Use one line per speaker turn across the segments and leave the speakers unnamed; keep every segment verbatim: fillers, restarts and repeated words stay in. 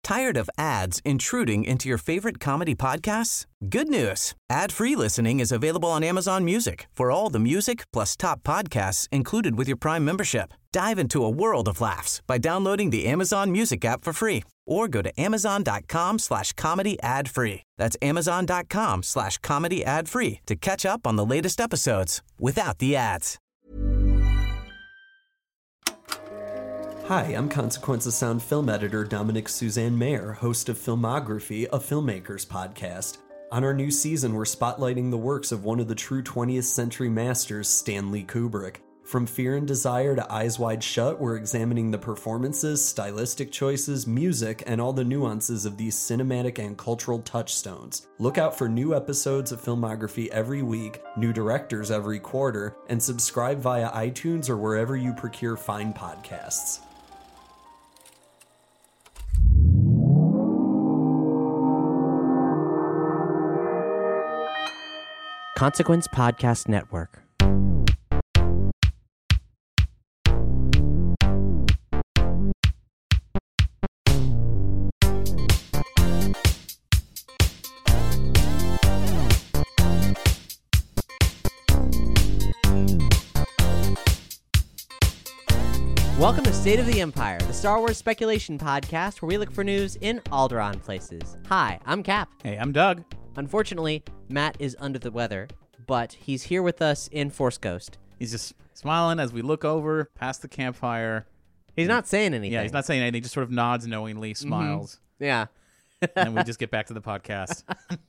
Tired of ads intruding into your favorite comedy podcasts? Good news. Ad-free listening is available on Amazon Music for all the music plus top podcasts included with your Prime membership. Dive into a world of laughs by downloading the Amazon Music app for free or go to amazon.com slash comedy ad free. That's amazon.com slash comedy ad free to catch up on the latest episodes without the ads.
Hi, I'm Consequence of Sound film editor Dominic Suzanne Mayer, host of Filmography, a filmmakers podcast. On our new season, we're spotlighting the works of one of the true twentieth century masters, Stanley Kubrick. From Fear and Desire to Eyes Wide Shut, we're examining the performances, stylistic choices, music, and all the nuances of these cinematic and cultural touchstones. Look out for new episodes of Filmography every week, new directors every quarter, and subscribe via iTunes or wherever you procure fine podcasts.
Consequence Podcast Network. Welcome to State of the Empire, the Star Wars speculation podcast where we look for news in Alderaan places. Hi, I'm Cap.
Hey, I'm Doug.
Unfortunately, Matt is under the weather, but he's here with us in Force Ghost.
He's just smiling as we look over past the campfire.
He's not saying anything.
Yeah, he's not saying anything. Just sort of nods knowingly, smiles.
Mm-hmm. Yeah.
And we just get back to the podcast.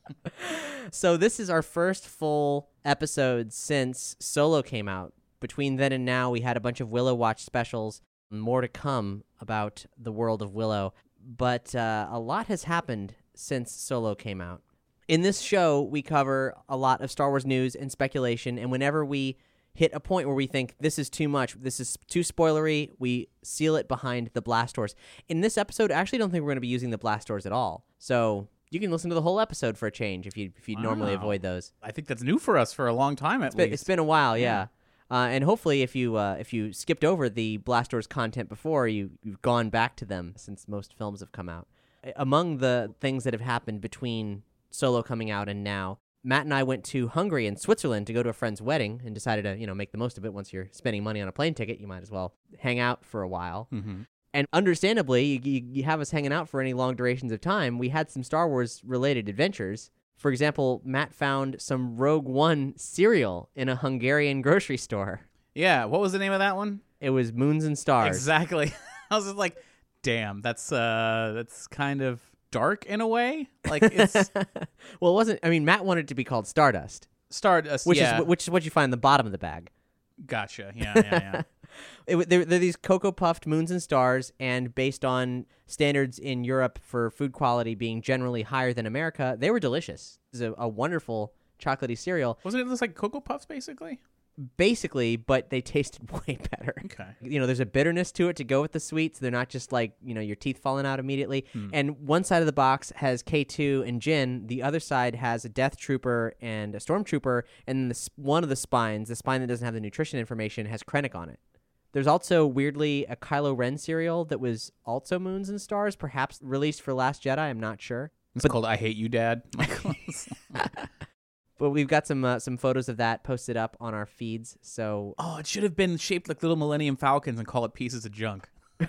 So this is our first full episode since Solo came out. Between then and now, we had a bunch of Willow Watch specials. More to come about the world of Willow. But uh, a lot has happened since Solo came out. In this show, we cover a lot of Star Wars news and speculation, and whenever we hit a point where we think this is too much, this is too spoilery, we seal it behind the blast doors. In this episode, I actually don't think we're going to be using the blast doors at all. So you can listen to the whole episode for a change if you if you
Wow.
normally avoid those.
I think that's new for us for a long time, at
It's been,
least.
it's been a while, yeah. yeah. Uh, and hopefully, if you uh, if you skipped over the blast doors content before, you, you've gone back to them since most films have come out. Among the things that have happened between Solo coming out and now, Matt and I went to Hungary and Switzerland to go to a friend's wedding and decided to, you know, make the most of it. Once you're spending money on a plane ticket, you might as well hang out for a while.
Mm-hmm.
And understandably, you, you, you have us hanging out for any long durations of time. We had some Star Wars-related adventures. For example, Matt found some Rogue One cereal in a Hungarian grocery store.
Yeah, what was the name of that one?
It was Moons and Stars.
Exactly. I was just like, damn, that's uh, that's kind of dark in a way. Like it's
well, it wasn't. I mean, Matt wanted it to be called Stardust,
Stardust,
which
yeah.
is which is what you find in the bottom of the bag.
Gotcha. Yeah, yeah, yeah.
it, they're, they're these cocoa puffed moons and stars, and based on standards in Europe for food quality being generally higher than America, they were delicious. It was a, a wonderful chocolatey cereal.
Wasn't it just like Cocoa Puffs, basically?
Basically, but they tasted way better.
Okay.
You know, there's a bitterness to it to go with the sweets. They're not just like, you know, your teeth falling out immediately. Hmm. And one side of the box has K two and Jyn. The other side has a Death Trooper and a Stormtrooper. And the, one of the spines, the spine that doesn't have the nutrition information, has Krennic on it. There's also, weirdly, a Kylo Ren cereal that was also Moons and Stars, perhaps released for Last Jedi. I'm not sure.
It's but, called I Hate You, Dad.
But we've got some uh, some photos of that posted up on our feeds. So
oh, it should have been shaped like little Millennium Falcons and call it Pieces of Junk.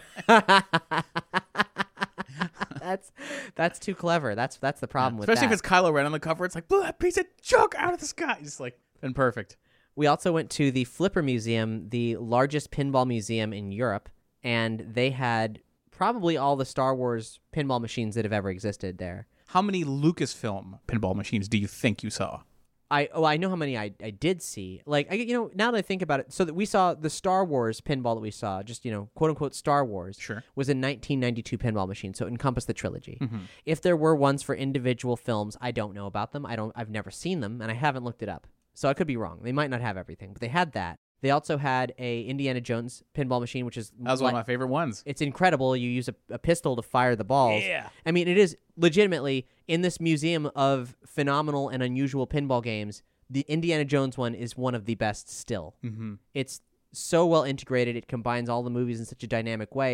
that's that's too clever. That's that's the problem
yeah,
with
especially
that.
Especially if it's Kylo Ren on the cover. It's like, that piece of junk out of the sky. Just like, been perfect.
We also went to the Flipper Museum, the largest pinball museum in Europe, and they had probably all the Star Wars pinball machines that have ever existed there.
How many Lucasfilm pinball machines do you think you saw?
I oh I know how many I, I did see. Like I you know now that I think about it, so that we saw the Star Wars pinball that we saw, just you know quote unquote Star Wars,
sure,
was a nineteen ninety-two pinball machine, so it encompassed the trilogy.
Mm-hmm.
If there were ones for individual films, I don't know about them. I don't I've never seen them, and I haven't looked it up, so I could be wrong. They might not have everything, but they had that. They also had a Indiana Jones pinball machine, which is
that was
like,
one of my favorite ones.
It's incredible. You use a, a pistol to fire the balls.
Yeah.
I mean, it is legitimately in this museum of phenomenal and unusual pinball games. The Indiana Jones one is one of the best still.
Mm-hmm.
It's so well integrated. It combines all the movies in such a dynamic way.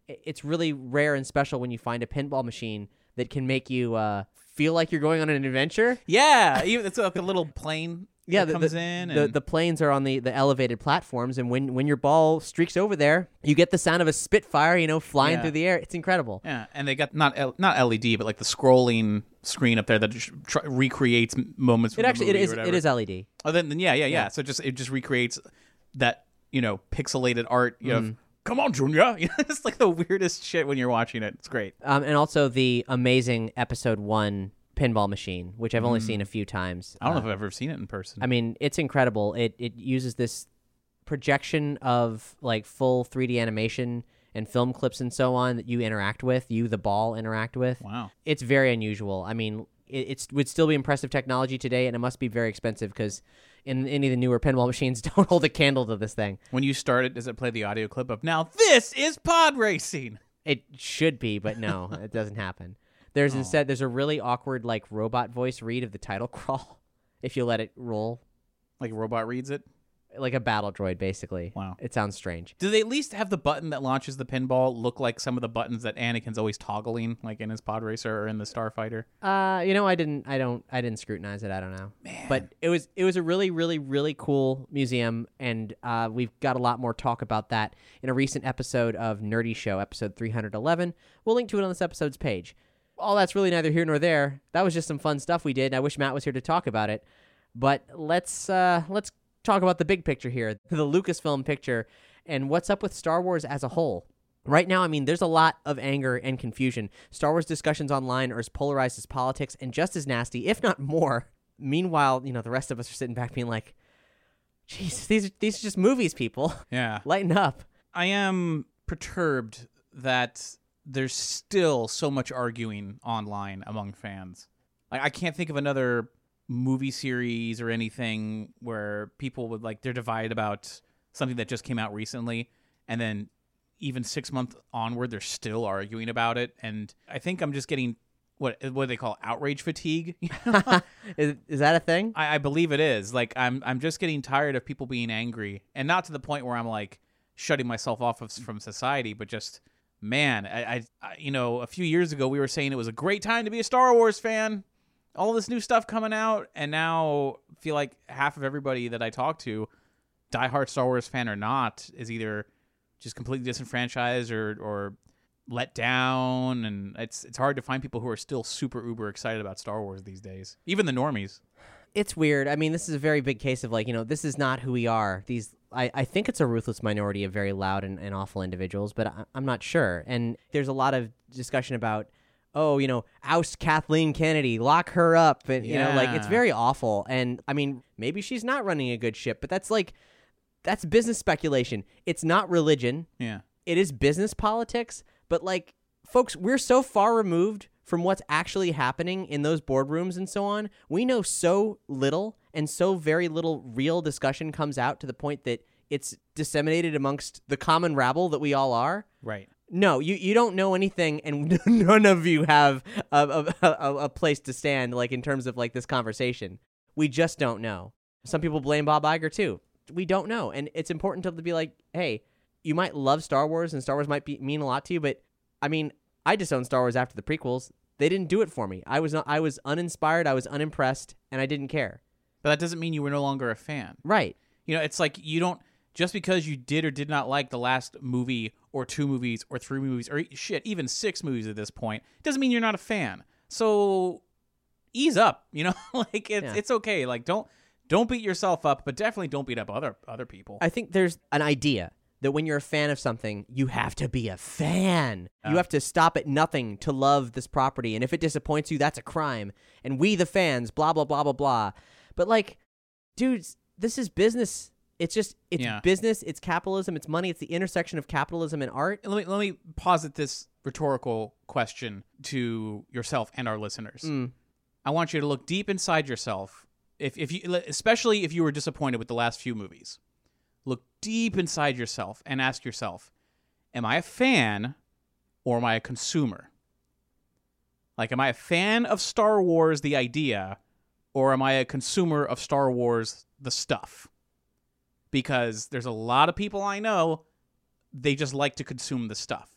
i- it's really rare and special when you find a pinball machine that can make you uh, feel like you're going on an adventure.
Yeah, even it's like a little plane
Yeah,
that
the,
comes
the,
in.
the
And
the planes are on the, the elevated platforms, and when, when your ball streaks over there, you get the sound of a Spitfire, you know, flying
Yeah.
through the air. It's incredible.
yeah, and they got not L, not L E D, but like the scrolling screen up there that just tr- recreates m- moments.
It
From
actually
the
it
movie
is
or
it
whatever.
is L E D.
Oh, then, then yeah, yeah, yeah,
Yeah.
So just it just recreates that, you know, pixelated art. You
Mm.
have, come on, Junior. It's like the weirdest shit when you're watching it. It's great.
Um, and also the amazing episode one pinball machine, which I've only seen a few times.
I don't
Uh,
know if I've ever seen it in person.
I mean, it's incredible. It it uses this projection of like full three D animation and film clips and so on that you interact with, you the ball interact with.
Wow.
It's very unusual. I mean, it it's, would still be impressive technology today, and it must be very expensive because in any of the newer pinball machines don't hold a candle to this thing.
When you start it, does it play the audio clip of now this is pod racing?
It should be, but no, it doesn't happen. There's instead there's a really awkward like robot voice read of the title crawl if you let it roll,
Like a robot reads it.
like a battle droid basically.
Wow.
It sounds strange.
Do they at least have the button that launches the pinball look like some of the buttons that Anakin's always toggling, like in his pod racer or in the Starfighter?
Uh, you know, I didn't, I don't, I didn't scrutinize it. I don't know, Man. But it was, it was a really, really, really cool museum, and uh, we've got a lot more talk about that in a recent episode of Nerdy Show, episode three hundred eleven. We'll link to it on this episode's page. All that's really neither here nor there. That was just some fun stuff we did, and I wish Matt was here to talk about it. But let's, uh, let's talk about the big picture here, the Lucasfilm picture, and what's up with Star Wars as a whole. Right now, I mean, there's a lot of anger and confusion. Star Wars discussions online are as polarized as politics and just as nasty, if not more. Meanwhile, you know, the rest of us are sitting back being like, "Jeez, these these are just movies, people.
Yeah.
Lighten up."
I am perturbed that there's still so much arguing online among fans. Like, I can't think of another movie series or anything where people would like they're divided about something that just came out recently, and then even six months onward they're still arguing about it. And I think I'm just getting what what do they call outrage fatigue.
is, is that a thing?
I, I believe it is. Like I'm I'm just getting tired of people being angry, and not to the point where I'm like shutting myself off of, from society, but just man, I, I, I you know a few years ago we were saying it was a great time to be a Star Wars fan. All this new stuff coming out, and now I feel like half of everybody that I talk to, diehard Star Wars fan or not, is either just completely disenfranchised or or let down, and it's it's hard to find people who are still super uber excited about Star Wars these days. Even the normies.
It's weird. I mean, this is a very big case of like, you know, this is not who we are. These, I, I think it's a ruthless minority of very loud and, and awful individuals, but I, I'm not sure. And there's a lot of discussion about, oh, you know, oust Kathleen Kennedy, lock her up. And, you know, like, it's
Yeah.
very awful. And, I mean, maybe she's not running a good ship, but that's like, that's business speculation. It's not religion.
Yeah.
It is business politics. But, like, folks, we're so far removed from what's actually happening in those boardrooms and so on. We know so little, and so very little real discussion comes out to the point that it's disseminated amongst the common rabble that we all are.
Right.
No, you, you don't know anything, and none of you have a, a, a, a place to stand, like, in terms of, like, this conversation. We just don't know. Some people blame Bob Iger, too. We don't know, and it's important to be like, hey, you might love Star Wars, and Star Wars might be, mean a lot to you, but, I mean, I disowned Star Wars after the prequels. They didn't do it for me. I was not, I was uninspired, I was unimpressed, and I didn't care.
But that doesn't mean you were no longer a fan.
Right.
You know, it's like you don't, just because you did or did not like the last movie or two movies or three movies or shit, even six movies at this point, doesn't mean you're not a fan. So ease up, you know, like it's
Yeah.
it's okay. Like don't don't beat yourself up, but definitely don't beat up other other people.
I think there's an idea that when you're a fan of something, you have to be a fan.
Oh.
You have to stop at nothing to love this property. And if it disappoints you, that's a crime. And we, the fans, blah, blah, blah, blah, blah. But, like, dudes, this is business. It's just, it's
Yeah.
business, it's capitalism, it's money, it's the intersection of capitalism and art.
let me let me posit this rhetorical question to yourself and our listeners.
Mm.
I want you to look deep inside yourself. If if you especially if you were disappointed with the last few movies. Look deep inside yourself and ask yourself, am I a fan or am I a consumer? Like, am I a fan of Star Wars, the idea, or am I a consumer of Star Wars, the stuff? Because there's a lot of people I know, they just like to consume the stuff. And there's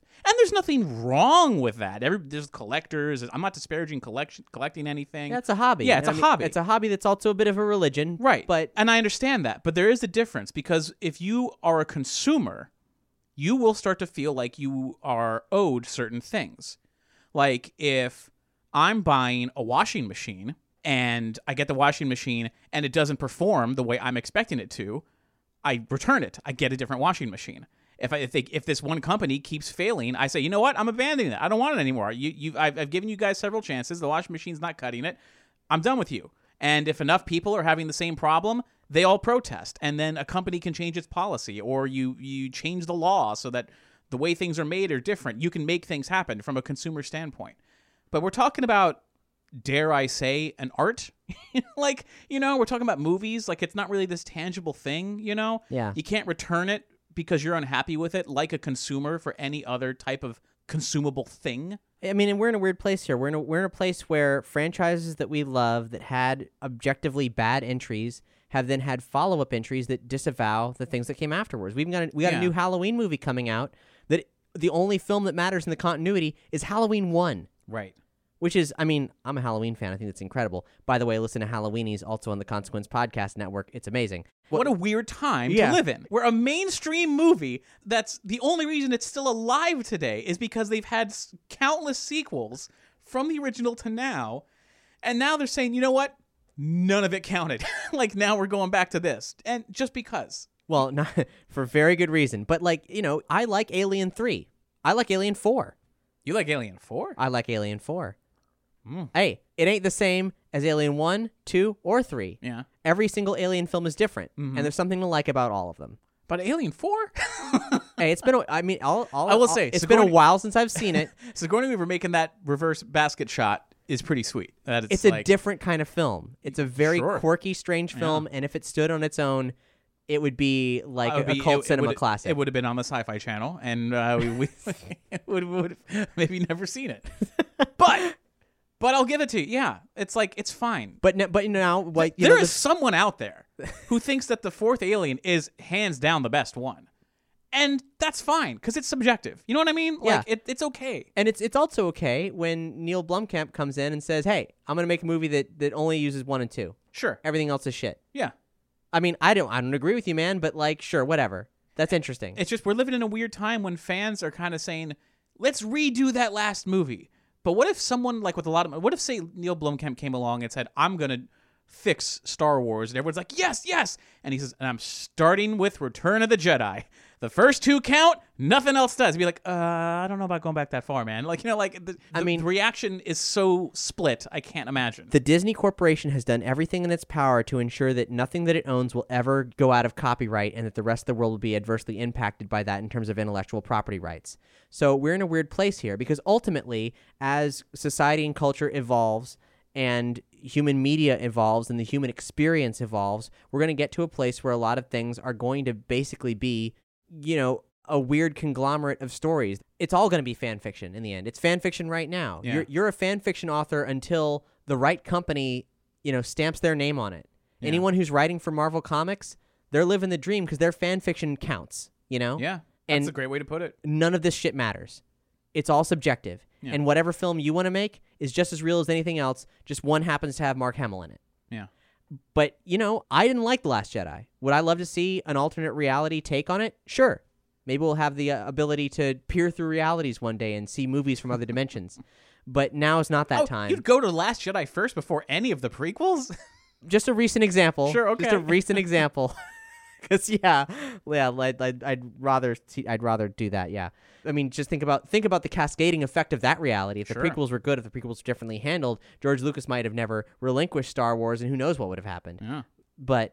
there's nothing wrong with that. Every there's collectors. I'm not disparaging collection collecting anything.
Yeah, it's a hobby.
Yeah, it's
I
a
mean,
hobby.
It's a hobby that's also a bit of a religion.
Right.
But
and I understand that. But there is a difference, because if you are a consumer, you will start to feel like you are owed certain things. Like if I'm buying a washing machine and I get the washing machine and it doesn't perform the way I'm expecting it to, I return it. I get a different washing machine. If I, if, they, if this one company keeps failing, I say, you know what? I'm abandoning it. I don't want it anymore. You, you, I've, I've given you guys several chances. The washing machine's not cutting it. I'm done with you. And if enough people are having the same problem, they all protest. And then a company can change its policy, or you, you change the law so that the way things are made are different. You can make things happen from a consumer standpoint. But we're talking about, dare I say, an art? Like, you know, we're talking about movies. Like, it's not really this tangible thing, you know?
Yeah.
You can't return it because you're unhappy with it like a consumer for any other type of consumable thing.
I mean, and we're in a weird place here. We're in a, we're in a place where franchises that we love that had objectively bad entries have then had follow-up entries that disavow the things that came afterwards. We've got a, we got
Yeah.
a new Halloween movie coming out that the only film that matters in the continuity is Halloween one.
Right.
Which is, I mean, I'm a Halloween fan. I think that's incredible. By the way, listen to Halloweenies, also on the Consequence Podcast Network. It's amazing.
What a weird time
Yeah.
to live in. Where a mainstream movie that's the only reason it's still alive today is because they've had s- countless sequels from the original to now. And now they're saying, you know what? None of it counted. Like, now we're going back to this. And just because.
Well, not for very good reason. But, like, you know, I like Alien three. I like Alien four.
You like Alien four?
I like Alien four.
Mm.
Hey, it ain't the same as Alien one, two, or three.
Yeah.
Every single Alien film is different,
Mhm.
and there's something to like about all of them.
But Alien four?
Hey, it's been, a, I mean, all, all,
I will
all-
say,
it's
Sigourney-
been a while since I've seen it.
Sigourney Weaver making that reverse basket shot is pretty sweet. That it's
It's a
like,
different kind of film. It's a very
Sure.
quirky, strange film, and if it stood on its own, it would be like
it would
a,
be-
a cult
it- it
cinema
would-
classic.
It would have been on the Sci-Fi Channel, and uh, we, we would would have maybe never seen it. But but I'll give it to you. Yeah, it's like it's fine.
but no, but now, like you
There
know,
is
this-
someone out there who thinks that the fourth Alien is hands down the best one, and that's fine because it's subjective. You know what I mean?
Yeah.
Like it, it's okay.
And it's it's also okay when Neil Blomkamp comes in and says, "Hey, I'm going to make a movie that, that only uses one and two.
Sure.
Everything else is shit."
Yeah.
I mean, I don't I don't agree with you, man, but like, sure, whatever. That's interesting.
It's just we're living in a weird time when fans are kind of saying, "Let's redo that last movie." But what if someone like with a lot of what if say Neil Blomkamp came along and said, "I'm gonna fix Star Wars," and everyone's like, "Yes, yes," and he says, "And I'm starting with Return of the Jedi. The first two count, nothing else does." He'd be like, "Uh, I don't know about going back that far, man." Like you know, like the,
I
the
mean-
reaction is so split. I can't imagine.
The Disney Corporation has done everything in its power to ensure that nothing that it owns will ever go out of copyright and that the rest of the world will be adversely impacted by that in terms of intellectual property rights. So we're in a weird place here because ultimately, as society and culture evolves and human media evolves and the human experience evolves, we're going to get to a place where a lot of things are going to basically be, you know, a weird conglomerate of stories. It's all going to be fan fiction in the end. It's fan fiction right now.
Yeah.
You're you're a fan fiction author until the right company, you know, stamps their name on it.
Yeah.
Anyone who's writing for Marvel Comics, they're living the dream because their fan fiction counts, you know?
Yeah, that's
And-
a great way to put it.
None of this shit matters. It's all subjective.
Yeah.
And whatever film you want to make is just as real as anything else, just one happens to have Mark Hamill in it.
Yeah.
But, you know, I didn't like The Last Jedi. Would I love to see an alternate reality take on it? Sure. Maybe we'll have the uh, ability to peer through realities one day and see movies from other dimensions. But now is not that
Oh,
time.
you'd go to Last Jedi first before any of the prequels?
Just a recent example.
Sure, okay.
Just a recent example. Because yeah, yeah, I'd, I'd, I'd rather see, I'd rather do that. Yeah, I mean, just think about think about the cascading effect of that reality. If
Sure.
the prequels were good, if the prequels were differently handled, George Lucas might have never relinquished Star Wars, and who knows what would have happened.
Yeah.
But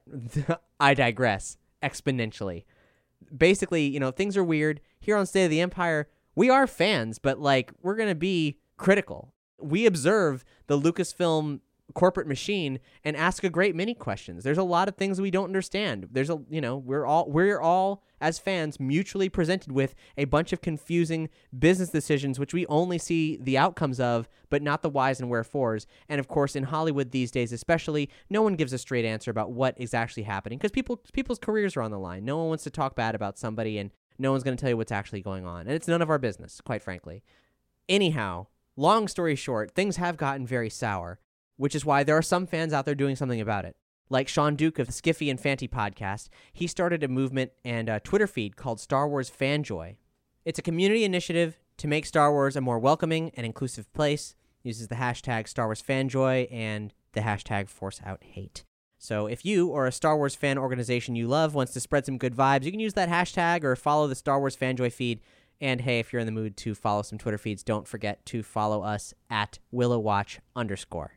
I digress exponentially. Basically, you know, things are weird here on State of the Empire. We are fans, but like we're gonna be critical. We observe the Lucasfilm corporate machine and ask a great many questions. There's a lot of things we don't understand. There's a, you know, we're all we're all as fans mutually presented with a bunch of confusing business decisions which we only see the outcomes of but not the whys and wherefores. And of course in Hollywood these days especially, no one gives a straight answer about what is actually happening because people people's careers are on the line. No one wants to talk bad about somebody, and No one's going to tell you what's actually going on. And it's none of our business, quite frankly. Anyhow, long story short, things have gotten very sour, which is why there are some fans out there doing something about it. Like Sean Duke of the Skiffy and Fanty podcast, he started a movement and a Twitter feed called Star Wars Fanjoy. It's a community initiative to make Star Wars a more welcoming and inclusive place. Uses the hashtag Star Wars Fanjoy and the hashtag Force Out Hate. So if you or a Star Wars fan organization you love wants to spread some good vibes, you can use that hashtag or follow the Star Wars Fanjoy feed. And hey, if you're in the mood to follow some Twitter feeds, don't forget to follow us at WillowWatch underscore.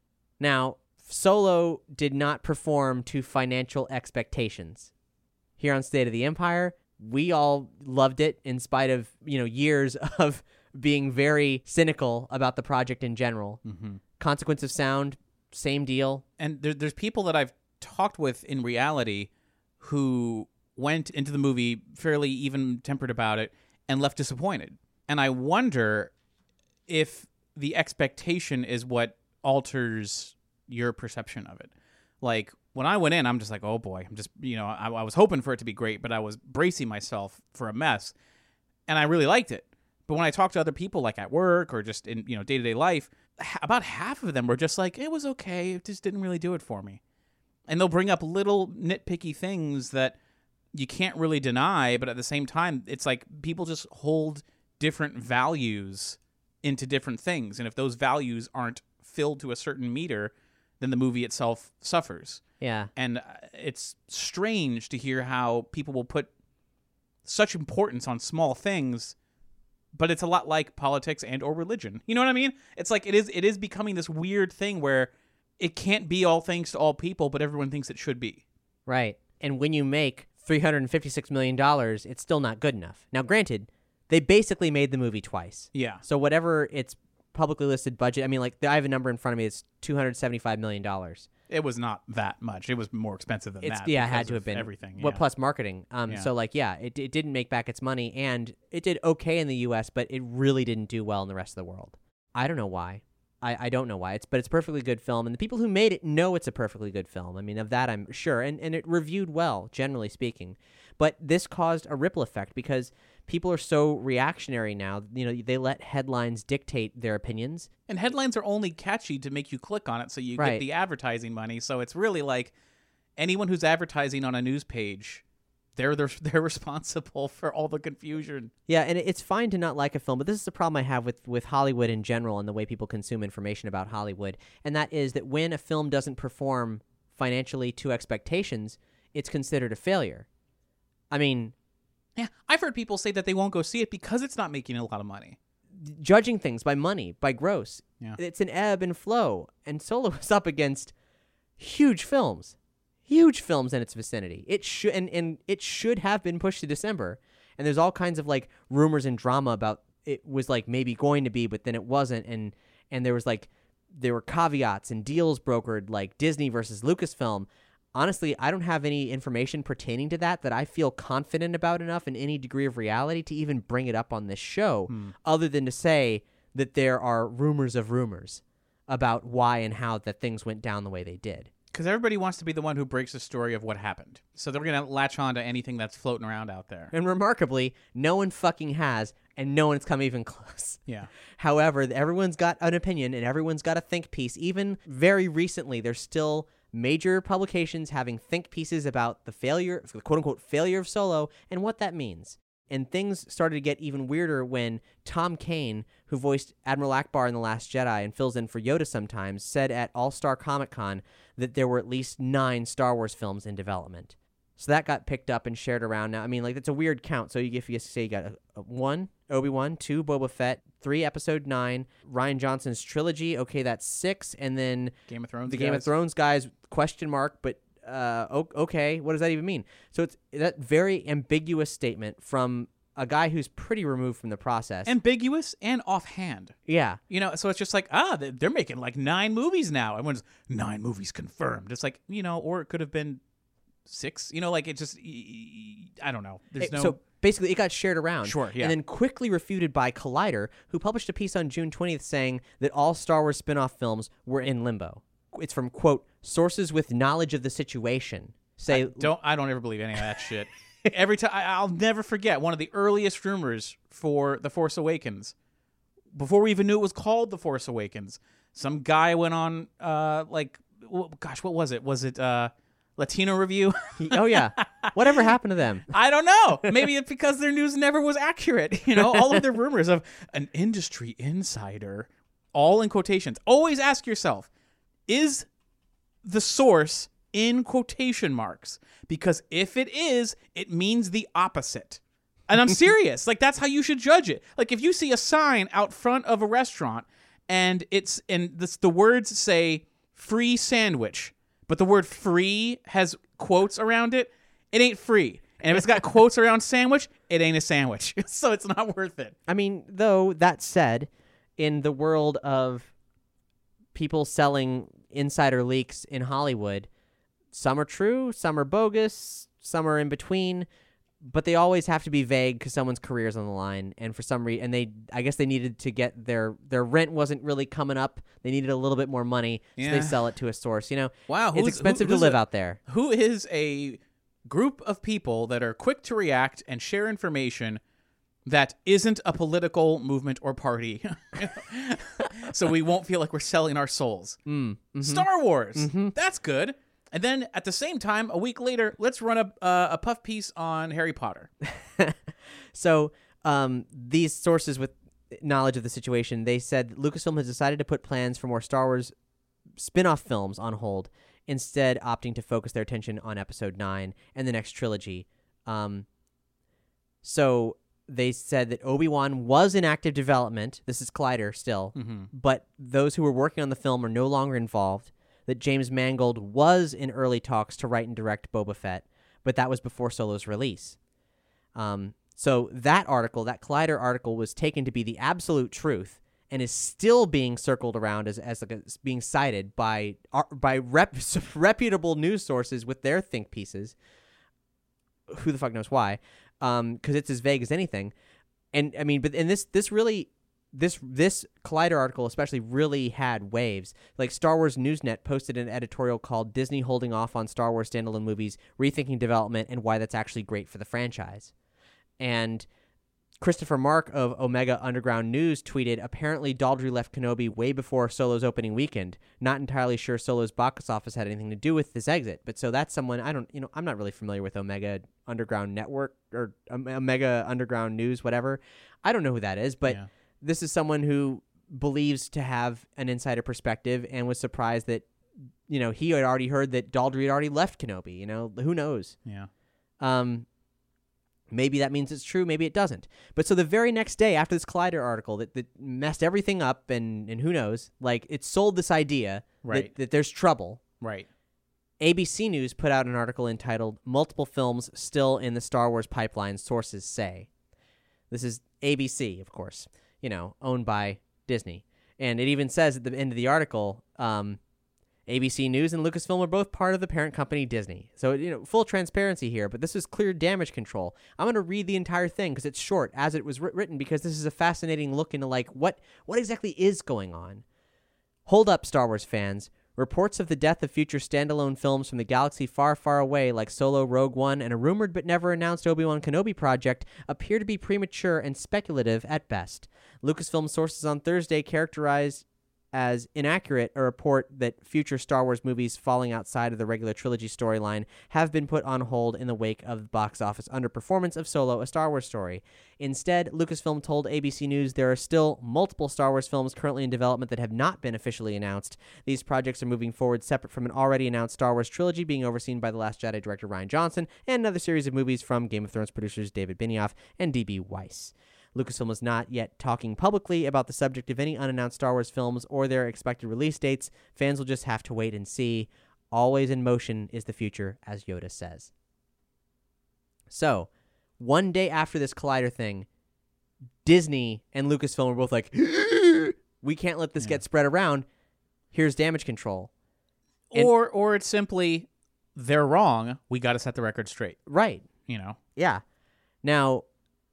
Now, Solo did not perform to financial expectations. Here on State of the Empire, we all loved it in spite of, you know, years of being very cynical about the project in general.
Mm-hmm.
Consequence of Sound, same deal.
And there, there's people that I've talked with in reality who went into the movie fairly even-tempered about it and left disappointed. And I wonder if the expectation is what alters your perception of it. Like, when I went in, I'm just like, oh boy, I'm just, you know, I, I was hoping for it to be great, but I was bracing myself for a mess. And I really liked it. But when I talked to other people, like at work or just in, you know, day-to-day life, about half of them were just like, it was okay, it just didn't really do it for me. And they'll bring up little nitpicky things that you can't really deny, but at the same time, it's like people just hold different values into different things. And if those values aren't filled to a certain meter, then the movie itself suffers.
Yeah.
And it's strange to hear how people will put such importance on small things, but it's a lot like politics and or religion. You know what I mean? It's like it is it is becoming this weird thing where it can't be all thanks to all people, but everyone thinks it should be.
Right. And when you make three hundred fifty-six million dollars, it's still not good enough. Now, granted, they basically made the movie twice.
Yeah.
So whatever its publicly listed budget, I mean, like, I have a number in front of me, it's two hundred seventy-five million dollars.
It was not that much. It was more expensive than
It's,
that.
yeah, it
because
had to
of
have been.
everything.
Well,
yeah.
plus marketing. Um,
Yeah.
So, like, yeah, it, it didn't make back its money, and it did okay in the U S, but it really didn't do well in the rest of the world. I don't know why. I, I don't know why. It's But it's a perfectly good film, and the people who made it know it's a perfectly good film. I mean, of that I'm sure, and, and it reviewed well, generally speaking. But this caused a ripple effect because people are so reactionary now. You know, they let headlines dictate their opinions.
And headlines are only catchy to make you click on it so you
Right.
get the advertising money. So it's really like anyone who's advertising on a news page, they're, they're, they're responsible for all the confusion.
Yeah, and it's fine to not like a film, but this is the problem I have with, with Hollywood in general and the way people consume information about Hollywood, and that is that when a film doesn't perform financially to expectations, it's considered a failure. I mean,
Yeah, I've heard people say that they won't go see it because it's not making a lot of money.
judging things by money, by gross,
Yeah.
it's an ebb and flow, and Solo is up against huge films, huge films in its vicinity. It should and, and it should have been pushed to December, and there's all kinds of like rumors and drama about it was like maybe going to be, but then it wasn't, and and there was like there were caveats and deals brokered like Disney versus Lucasfilm. Honestly, I don't have any information pertaining to that that I feel confident about enough in any degree of reality to even bring it up on this show,
Hmm.
other than to say that there are rumors of rumors about why and how that things went down the way they did.
Because everybody wants to be the one who breaks the story of what happened. So they're going to latch on to anything that's floating around out there.
And remarkably, no one fucking has, and no one's come even close.
Yeah.
However, everyone's got an opinion, and everyone's got a think piece. Even very recently, there's still major publications having think pieces about the failure, the quote-unquote failure of Solo, and what that means. And things started to get even weirder when Tom Kane, who voiced Admiral Akbar in The Last Jedi and fills in for Yoda sometimes, said at All-Star Comic-Con that there were at least nine Star Wars films in development. So that got picked up and shared around. Now, I mean, like, that's a weird count. So you, if you say you got a, a one, Obi-Wan, two, Boba Fett, three, Episode nine, Rian Johnson's trilogy, okay, that's six, and then
Game of Thrones
the
guys.
Game of Thrones guys, question mark, but uh, o- okay, what does that even mean? So it's that very ambiguous statement from a guy who's pretty removed from the process.
Ambiguous and offhand.
yeah.
You know, so it's just like, ah, they- they're making like nine movies now. Everyone's nine movies confirmed. It's like, you know, or it could have been six. You know, like it just, I don't know. There's
It-
no.
So basically, it got shared around.
Sure, yeah.
And then quickly refuted by Collider, who published a piece on June twentieth saying that all Star Wars spin-off films were in limbo. It's from, quote, sources with knowledge of the situation. Say,
don't I don't ever believe any of that shit. Every time, I'll never forget one of the earliest rumors for The Force Awakens. Before we even knew it was called The Force Awakens, some guy went on, uh, like, well, gosh, what was it? Was it uh, Latino Review?
Oh, yeah. Whatever happened to them?
I don't know. Maybe it's because their news never was accurate. You know, all of their rumors of an industry insider, all in quotations. Always ask yourself, is the source in quotation marks? Because if it is, it means the opposite. And I'm serious. Like, that's how you should judge it. Like, if you see a sign out front of a restaurant and it's and this, the words say free sandwich, but the word free has quotes around it, it ain't free. And if it's got quotes around sandwich, it ain't a sandwich. So it's not worth it.
I mean, though, that said, in the world of people selling insider leaks in Hollywood, some are true, some are bogus, some are in between, but they always have to be vague because someone's career's on the line. And for some reason, and they, I guess they needed to get their, their rent wasn't really coming up. They needed a little bit more money, so
Yeah.
they sell it to a source. You know,
Wow,
it's
who's-
expensive
who-
to
who's
live
a-
out there.
Who is a group of people that are quick to react and share information that isn't a political movement or party? So we won't feel like we're selling our souls.
Mm, mhm.
Star Wars. That's good. And then at the same time, a week later, let's run a uh, a puff piece on Harry Potter.
So um, these sources with knowledge of the situation, they said that Lucasfilm has decided to put plans for more Star Wars spin-off films on hold, instead opting to focus their attention on Episode nine and the next trilogy. Um, so they said that Obi-Wan was in active development. This is Collider still.
Mm-hmm.
But those who were working on the film are no longer involved. That James Mangold was in early talks to write and direct Boba Fett, but that was before Solo's release. Um, so that article, that Collider article, was taken to be the absolute truth and is still being circled around as, as like a, being cited by by rep, reputable news sources with their think pieces. Who the fuck knows why? Because um, it's as vague as anything. And I mean, but and this this really. This this Collider article especially really had waves. Like Star Wars Newsnet posted an editorial called Disney Holding Off on Star Wars Standalone Movies, Rethinking Development, and Why That's Actually Great for the Franchise. And Christopher Mark of Omega Underground News tweeted, apparently Daldry left Kenobi way before Solo's opening weekend. Not entirely sure Solo's box office had anything to do with this exit. But so that's someone, I don't, you know, I'm not really familiar with Omega Underground Network or um, Omega Underground News, whatever. I don't know who that is, but...
Yeah.
This is someone who believes to have an insider perspective and was surprised that, you know, he had already heard that Daldry had already left Kenobi. You know, who knows?
Yeah.
Um, maybe that means it's true. Maybe it doesn't. But so the very next day after this Collider article that, that messed everything up and, and who knows, like it sold this idea
Right.
that, that there's trouble.
Right.
A B C News put out an article entitled Multiple Films Still in the Star Wars Pipeline, Sources Say. This is A B C, of course. You know, owned by Disney. And it even says at the end of the article, um, A B C News and Lucasfilm are both part of the parent company Disney. So, you know, full transparency here, but this is clear damage control. I'm going to read the entire thing because it's short as it was writ- written because this is a fascinating look into, like, what, what exactly is going on. Hold up, Star Wars fans. Reports of the death of future standalone films from the galaxy far, far away, like Solo, Rogue One, and a rumored but never announced Obi-Wan Kenobi project, appear to be premature and speculative at best. Lucasfilm sources on Thursday characterized as inaccurate a report that future Star Wars movies falling outside of the regular trilogy storyline have been put on hold in the wake of the box office underperformance of Solo, A Star Wars Story. Instead, Lucasfilm told A B C News there are still multiple Star Wars films currently in development that have not been officially announced. These projects are moving forward separate from an already announced Star Wars trilogy being overseen by The Last Jedi director Rian Johnson and another series of movies from Game of Thrones producers David Benioff and D B Weiss. Lucasfilm is not yet talking publicly about the subject of any unannounced Star Wars films or their expected release dates. Fans will just have to wait and see. Always in motion is the future, as Yoda says. So, one day after this Collider thing, Disney and Lucasfilm were both like, we can't let this
Yeah.
get spread around. Here's damage control. And-
or or it's simply they're wrong. We got to set the record straight.
Right.
You know.
Yeah. Now,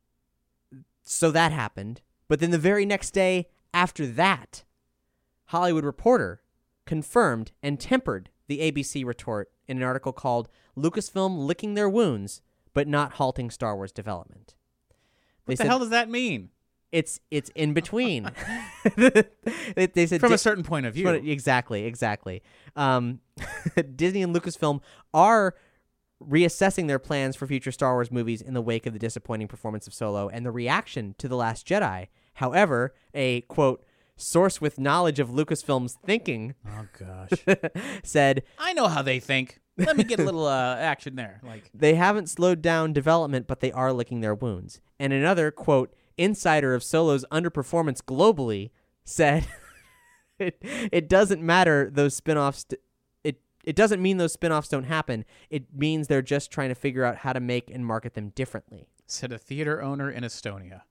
so that happened. But then the very next day after that, Hollywood Reporter confirmed and tempered the A B C retort in an article called Lucasfilm Licking Their Wounds but not halting Star Wars development. They
What the
said
hell does that mean?
It's it's in between. they, they said
From
Di-
a certain point of view.
Exactly, exactly. Um, Disney and Lucasfilm are reassessing their plans for future Star Wars movies in the wake of the disappointing performance of Solo and the reaction to The Last Jedi. However, a, quote, source with knowledge of Lucasfilm's thinking
Oh, gosh.
said,
I know how they think. Let me get a little uh, action there. Like,
they haven't slowed down development, but they are licking their wounds. And another, quote, insider of Solo's underperformance globally said, it, it doesn't matter those spin-offs... St- it, it doesn't mean those spin-offs don't happen. It means they're just trying to figure out how to make and market them differently.
said a theater owner in Estonia.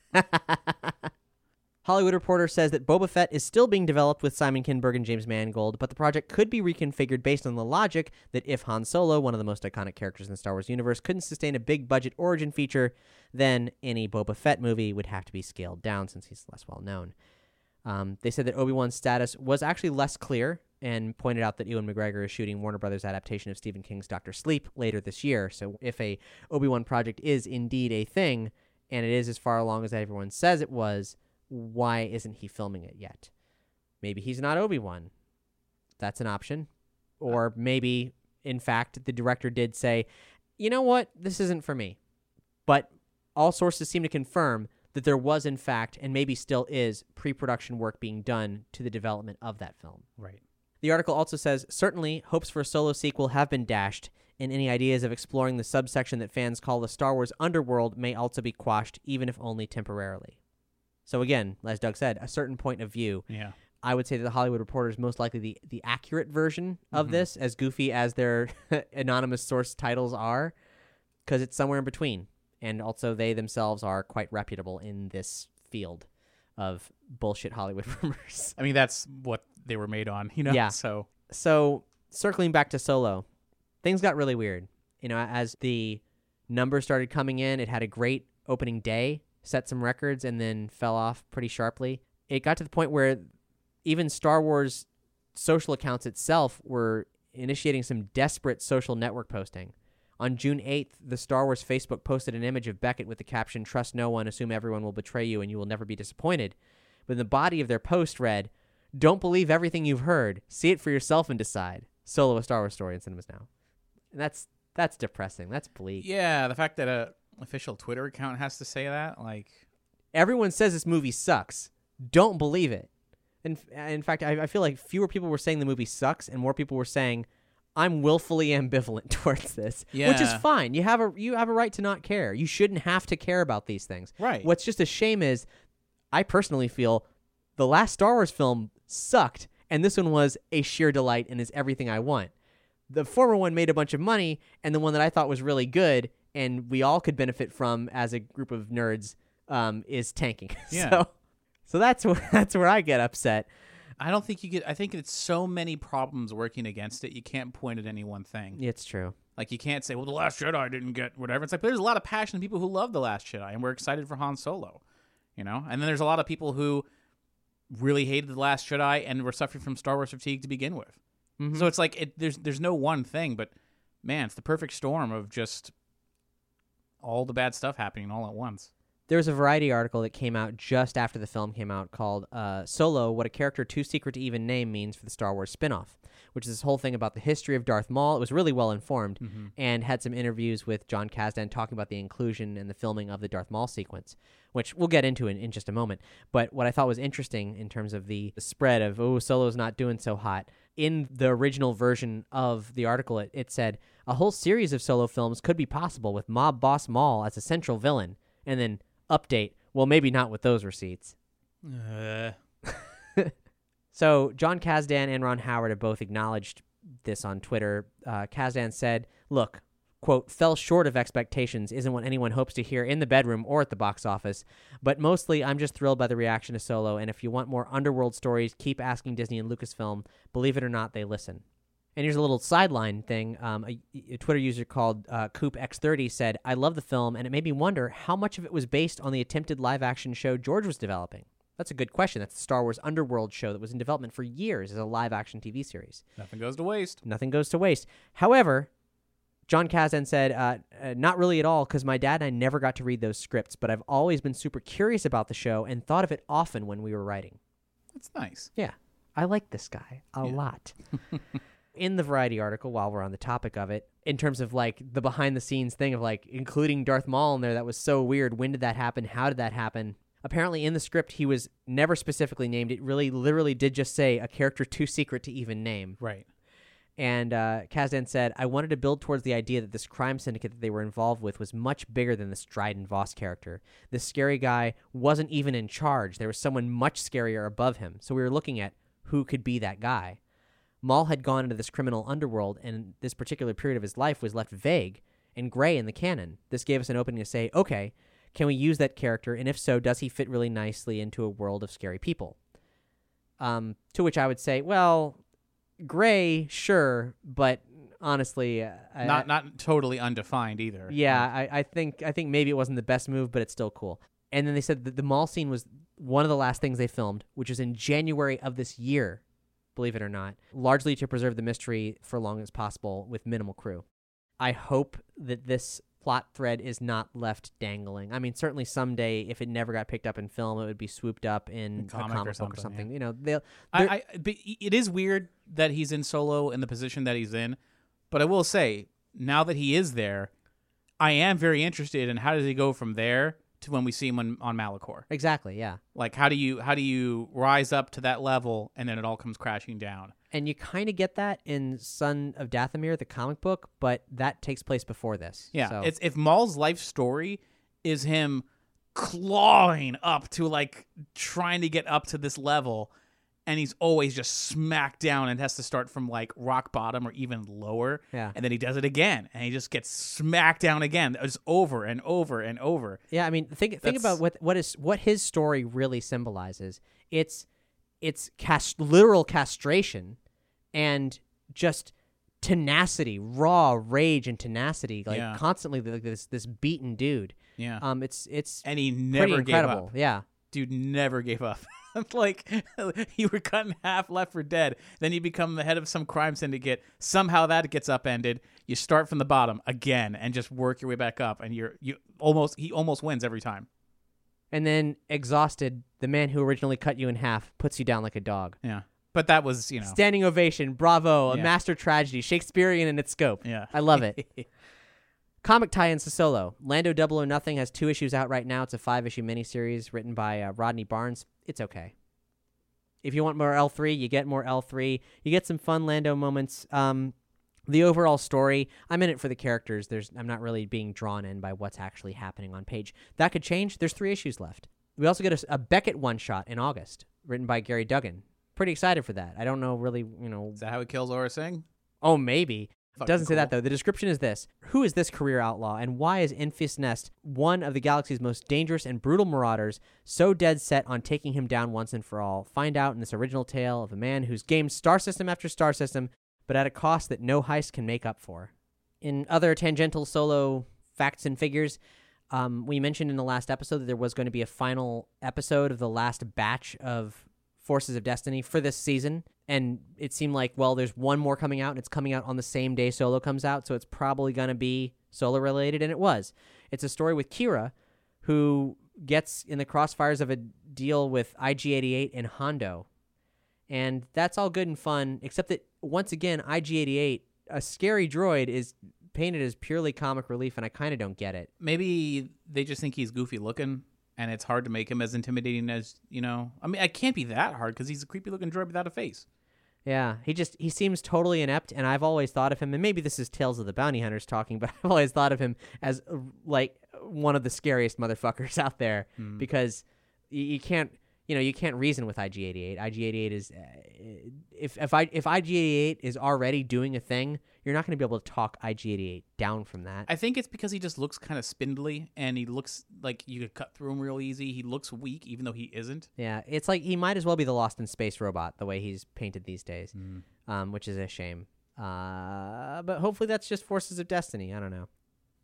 Hollywood Reporter says that Boba Fett is still being developed with Simon Kinberg and James Mangold, but the project could be reconfigured based on the logic that if Han Solo, one of the most iconic characters in the Star Wars universe, couldn't sustain a big-budget origin feature, then any Boba Fett movie would have to be scaled down since he's less well-known. Um, they said that Obi-Wan's status was actually less clear and pointed out that Ewan McGregor is shooting Warner Brothers' adaptation of Stephen King's Doctor Sleep later this year, so if a Obi-Wan project is indeed a thing, and it is as far along as everyone says it was, why isn't he filming it yet? Maybe he's not Obi-Wan. That's an option. Or maybe, in fact, the director did say, you know what, this isn't for me. But all sources seem to confirm that there was, in fact, and maybe still is, pre-production work being done to the development of that film.
Right.
The article also says, certainly, hopes for a Solo sequel have been dashed, and any ideas of exploring the subsection that fans call the Star Wars underworld may also be quashed, even if only temporarily. So again, as Doug said, a certain point of view.
Yeah.
I would say that the Hollywood Reporter is most likely the, the accurate version of
Mhm.
this, as goofy as their anonymous source titles are, because it's somewhere in between. And also they themselves are quite reputable in this field of bullshit Hollywood rumors.
I mean, that's what they were made on, you know?
Yeah.
So,
So circling back to Solo, things got really weird. You know, as the numbers started coming in, it had a great opening day, set some records, and then fell off pretty sharply. It got to the point where even Star Wars social accounts itself were initiating some desperate social network posting. On June eighth, the Star Wars Facebook posted an image of Beckett with the caption, "Trust no one, assume everyone will betray you, and you will never be disappointed." But the body of their post read, "Don't believe everything you've heard. See it for yourself and decide. Solo, a Star Wars story in cinemas now." And that's that's depressing. That's bleak.
yeah, the fact that a official Twitter account has to say that, like,
Everyone says this movie sucks. Don't believe it. In, in fact, I, I feel like fewer people were saying the movie sucks, and more people were saying, "I'm willfully ambivalent towards this," which is
Yeah.
fine. You have a you have a right to not care. You shouldn't have to care about these things.
Right.
What's just a shame is, I personally feel the last Star Wars film sucked, and this one was a sheer delight and is everything I want. The former one made a bunch of money, and the one that I thought was really good and we all could benefit from as a group of nerds um, is tanking.
Yeah.
So, so that's where that's where I get upset.
I don't think you get, I think it's so many problems working against it, you can't point at any one thing.
It's true.
Like, you can't say, well, The Last Jedi didn't get whatever. It's like, there's a lot of passionate people who love The Last Jedi, and we're excited for Han Solo, you know? And then there's a lot of people who really hated The Last Jedi and were suffering from Star Wars fatigue to begin with.
Mm-hmm.
So it's like, it, there's there's no one thing, but, man, it's the perfect storm of just all the bad stuff happening all at once.
There's a Variety article that came out just after the film came out called uh, Solo, What a Character Too Secret to Even Name Means for the Star Wars Spinoff, which is this whole thing about the history of Darth Maul. It was really well informed
Mm-hmm.
and had some interviews with John Kasdan talking about the inclusion and the filming of the Darth Maul sequence, which we'll get into in, in just a moment. But what I thought was interesting in terms of the, the spread of, oh, Solo's not doing so hot, in the original version of the article, it, it said, a whole series of Solo films could be possible with mob boss Maul as a central villain, and then update, well, maybe not with those receipts.
Uh,
So John Kasdan and Ron Howard have both acknowledged this on Twitter. Uh, Kasdan said, look, quote, fell short of expectations isn't what anyone hopes to hear in the bedroom or at the box office, but mostly I'm just thrilled by the reaction to Solo, and if you want more underworld stories, keep asking Disney and Lucasfilm. Believe it or not, they listen. And here's a little sideline thing. Um, a, a Twitter user called uh, Coop X thirty said, I love the film, and it made me wonder how much of it was based on the attempted live-action show George was developing. That's a good question. That's the Star Wars Underworld show that was in development for years as a live-action T V series.
nothing goes to waste.
Nothing goes to waste. However, John Kazan said, uh, uh, not really at all, because my dad and I never got to read those scripts, but I've always been super curious about the show and thought of it often when we were writing.
That's nice.
Yeah, I like this guy a
Yeah.
lot. In the Variety article, while we're on the topic of it, in terms of like the behind the scenes thing of like including Darth Maul in there, that was so weird. When did that happen? How did that happen? Apparently in the script, he was never specifically named. It really literally did just say a character too secret to even name.
Right.
And uh, Kazdan said, I wanted to build towards the idea that this crime syndicate that they were involved with was much bigger than this Dryden Voss character. This scary guy wasn't even in charge. There was someone much scarier above him. So we were looking at who could be that guy. Maul had gone into this criminal underworld, and this particular period of his life was left vague and gray in the canon. This gave us an opening to say, okay, can we use that character? And if so, does he fit really nicely into a world of scary people? Um, to which I would say, well... Gray, sure, but honestly, uh,
Not
I,
not totally undefined either.
yeah, I, I think I think maybe it wasn't the best move, but it's still cool. And then they said that the mall scene was one of the last things they filmed, which was in January of this year, believe it or not, largely to preserve the mystery for long as possible with minimal crew. I hope that this plot thread is not left dangling. I mean, certainly someday, if it never got picked up in film, it would be swooped up in
A comic
a comic
or
book
something,
or something.
yeah.
You know, they'll.
I,
they're-
I but it is weird that he's in Solo in the position that he's in, but I will say, now that he is there, I am very interested in how does he go from there to when we see him on, on Malachor.
Exactly, yeah.
Like, how do you how do you rise up to that level and then it all comes crashing down?
And you kind of get that in Son of Dathomir, the comic book, but that takes place before this.
Yeah,
so.
it's if Maul's life story is him clawing up to like trying to get up to this level, and he's always just smacked down and has to start from like rock bottom or even lower.
Yeah.
And then he does it again, and he just gets smacked down again, just over and over and over.
Yeah, I mean, think think
That's-
about what what is what his story really symbolizes. It's it's cast, literal castration and just tenacity, raw rage and tenacity, like
Yeah.
constantly like this this beaten dude.
Yeah.
Um, it's it's
And he
pretty
never gave
incredible.
up.
Yeah.
Dude never gave up. Like, you were cut in half, left for dead. Then you become the head of some crime syndicate. Somehow that gets upended. You start from the bottom again and just work your way back up. And you're you almost he almost wins every time.
And then exhausted, the man who originally cut you in half puts you down like a dog.
Yeah. But that was, you know.
Standing ovation, bravo, a
Yeah.
master tragedy, Shakespearean in its scope.
Yeah.
I love it. Comic tie-ins to Solo. Lando Double or Nothing has two issues out right now. It's a five-issue miniseries written by uh, Rodney Barnes. It's okay. If you want more L three, you get more L three. You get some fun Lando moments. Um, the overall story, I'm in it for the characters. There's, I'm not really being drawn in by what's actually happening on page. That could change. There's three issues left. We also get a, a Beckett one-shot in August, written by Gary Duggan. Pretty excited for that. I don't know really, you know.
Is that how he kills Aurra Singh?
Oh, maybe.
Fucking
Doesn't say that,
cool.
though. The description is this. Who is this career outlaw, and why is Enfys Nest, one of the galaxy's most dangerous and brutal marauders, so dead set on taking him down once and for all? Find out in this original tale of a man who's gamed star system after star system, but at a cost that no heist can make up for. In other tangential Solo facts and figures, um, we mentioned in the last episode that there was going to be a final episode of the last batch of Forces of Destiny for this season, and it seemed like, well, there's one more coming out, and it's coming out on the same day Solo comes out, so it's probably going to be Solo-related, and it was. It's a story with Kira, who gets in the crossfires of a deal with I G eighty-eight and Hondo, and that's all good and fun, except that, once again, I G eighty-eight, a scary droid, is painted as purely comic relief, and I kind of don't get it.
Maybe they just think he's goofy looking, and it's hard to make him as intimidating as, you know. I mean, it can't be that hard because he's a creepy looking droid without a face.
Yeah, he just, he seems totally inept, and I've always thought of him, and maybe this is Tales of the Bounty Hunters talking, but I've always thought of him as, uh, like, one of the scariest motherfuckers out there,
Mm.
because you, you can't, you know, you can't reason with I G eighty-eight. I G eighty-eight is, uh, if if I if I G eighty-eight is already doing a thing, you're not going to be able to talk I G eighty-eight down from that.
I think it's because he just looks kind of spindly, and he looks like you could cut through him real easy. He looks weak, even though he isn't.
Yeah, it's like he might as well be the Lost in Space robot, the way he's painted these days,
Mm.
um, which is a shame. Uh, but hopefully that's just Forces of Destiny. I don't know.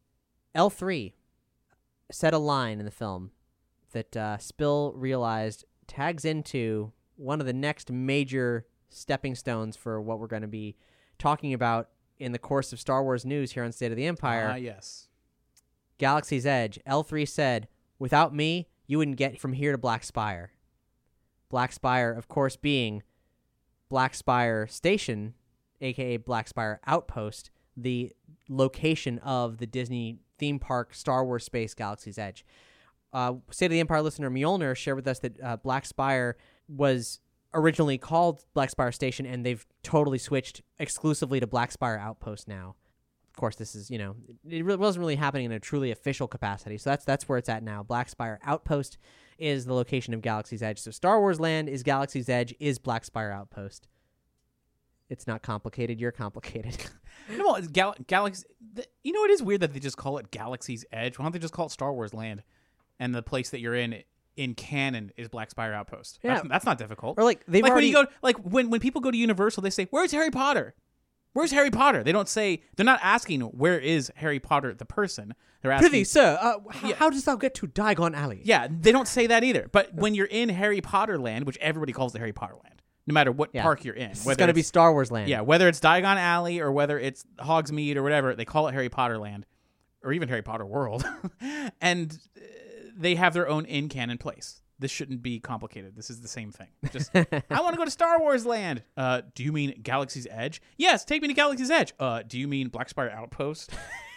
L three said a line in the film that uh, Spill realized tags into one of the next major stepping stones for what we're going to be talking about in the course of Star Wars news here on State of the Empire.
Ah, yes.
Galaxy's Edge. L three said, without me, you wouldn't get from here to Black Spire. Black Spire, of course, being Black Spire Station, a k a. Black Spire Outpost, the location of the Disney theme park Star Wars Space Galaxy's Edge. Uh, State of the Empire listener Mjolnir shared with us that uh, Black Spire was originally called Black Spire Station, and they've totally switched exclusively to Black Spire Outpost now. Of course, this is, you know, it really wasn't really happening in a truly official capacity, so that's that's where it's at now. Black Spire Outpost is the location of Galaxy's Edge. So Star Wars Land is Galaxy's Edge, is Black Spire Outpost. It's not complicated. You're complicated.
No, it's Gal- Galaxy. The, you know, it is weird that they just call it Galaxy's Edge. Why don't they just call it Star Wars Land? And the place that you're in in canon is Black Spire Outpost.
Yeah.
That's, that's not difficult.
Or like they've
like
already...
when you go, like when when people go to Universal, they say, "Where's Harry Potter? Where's Harry Potter?" They don't say, they're not asking, "Where is Harry Potter, the person?" They're asking,
Prithee, sir, uh, h-
Yeah.
how dost thou get to Diagon Alley?
yeah, they don't say that either. But when you're in Harry Potter Land, which everybody calls the Harry Potter Land, no matter what
Yeah.
park you're in,
It's
whether
going to be
it's-
Star Wars Land.
yeah, whether it's Diagon Alley or whether it's Hogsmeade or whatever, they call it Harry Potter Land, or even Harry Potter World, and uh, they have their own in-canon place. This shouldn't be complicated. This is the same thing. Just, I want to go to Star Wars Land. Uh, do you mean Galaxy's Edge? Yes, take me to Galaxy's Edge. Uh, do you mean Black Spire Outpost?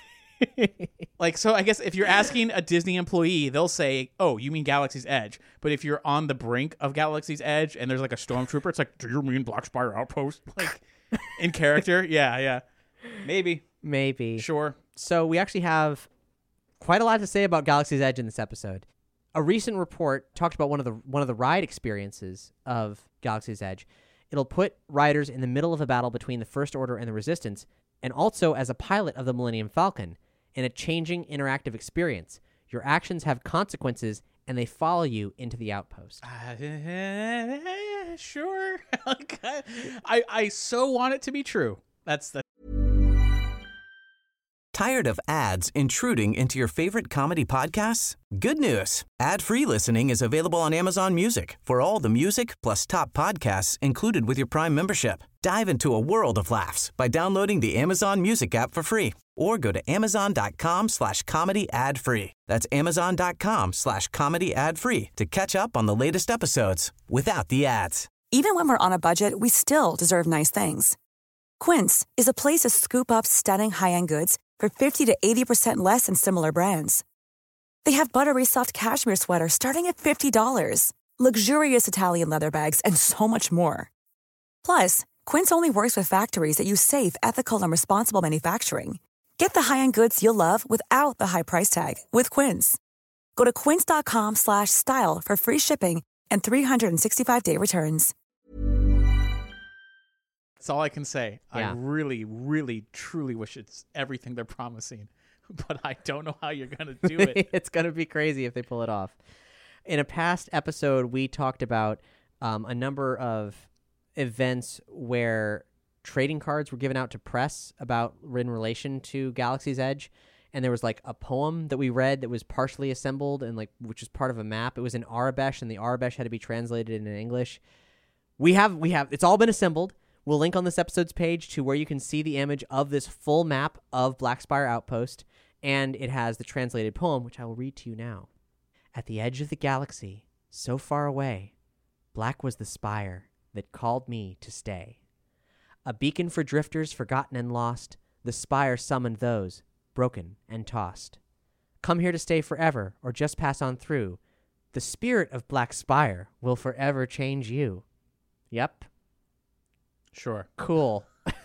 Like, so I guess if you're asking a Disney employee, they'll say, "Oh, you mean Galaxy's Edge." But if you're on the brink of Galaxy's Edge and there's like a stormtrooper, it's like, "Do you mean Black Spire Outpost?" Like, in character, yeah, yeah, maybe,
Maybe.
sure.
So we actually have quite a lot to say about Galaxy's Edge in this episode. A recent report talked about one of the one of the ride experiences of Galaxy's Edge. It'll put riders in the middle of a battle between the First Order and the Resistance, and also as a pilot of the Millennium Falcon, in a changing interactive experience. Your actions have consequences, and they follow you into the outpost.
Uh, sure. Okay. I I so want it to be true. That's the
Tired of ads intruding into your favorite comedy podcasts? Good news. Ad-free listening is available on Amazon Music for all the music plus top podcasts included with your Prime membership. Dive into a world of laughs by downloading the Amazon Music app for free or go to amazon.com slash comedy ad free. That's amazon.com slash comedy ad free to catch up on the latest episodes without the ads.
Even when we're on a budget, we still deserve nice things. Quince is a place to scoop up stunning high-end goods for fifty to eighty percent less than similar brands. They have buttery soft cashmere sweaters starting at fifty dollars, luxurious Italian leather bags, and so much more. Plus, Quince only works with factories that use safe, ethical, and responsible manufacturing. Get the high-end goods you'll love without the high price tag with Quince. Go to quince.com slash style for free shipping and three sixty-five day returns.
That's all I can say.
Yeah.
I really, really, truly wish it's everything they're promising, but I don't know how you're gonna do it.
It's going to be crazy if they pull it off. In a past episode, we talked about um, a number of events where trading cards were given out to press about in relation to Galaxy's Edge, and there was like a poem that we read that was partially assembled and like which was part of a map. It was in Arabesh, and the Arabesh had to be translated into English. We have we have it's all been assembled. We'll link on this episode's page to where you can see the image of this full map of Black Spire Outpost, and it has the translated poem, which I will read to you now. At the edge of the galaxy, so far away, black was the spire that called me to stay. A beacon for drifters forgotten and lost, the spire summoned those, broken and tossed. Come here to stay forever, or just pass on through. The spirit of Black Spire will forever change you. Yep.
Sure.
Cool.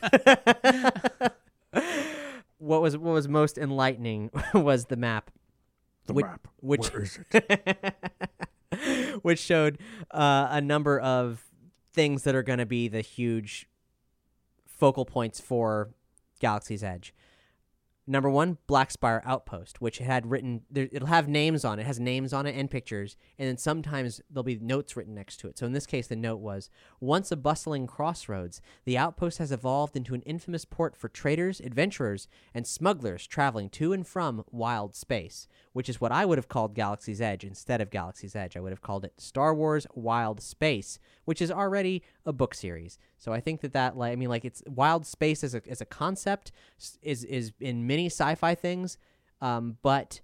What was what was most enlightening was the map.
The
which,
map.
Which,
Where is it?
which showed uh, a number of things that are going to be the huge focal points for Galaxy's Edge. Number one, Black Spire Outpost, which had written, there, it'll have names on it. It has names on it and pictures, and then sometimes there'll be notes written next to it. So in this case, the note was, once a bustling crossroads, the outpost has evolved into an infamous port for traders, adventurers, and smugglers traveling to and from wild space, which is what I would have called Galaxy's Edge instead of Galaxy's Edge. I would have called it Star Wars Wild Space, which is already a book series. So I think that that like I mean like it's wild space as a as a concept s- is is in many sci-fi things, um, but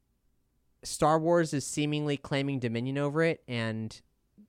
Star Wars is seemingly claiming dominion over it, and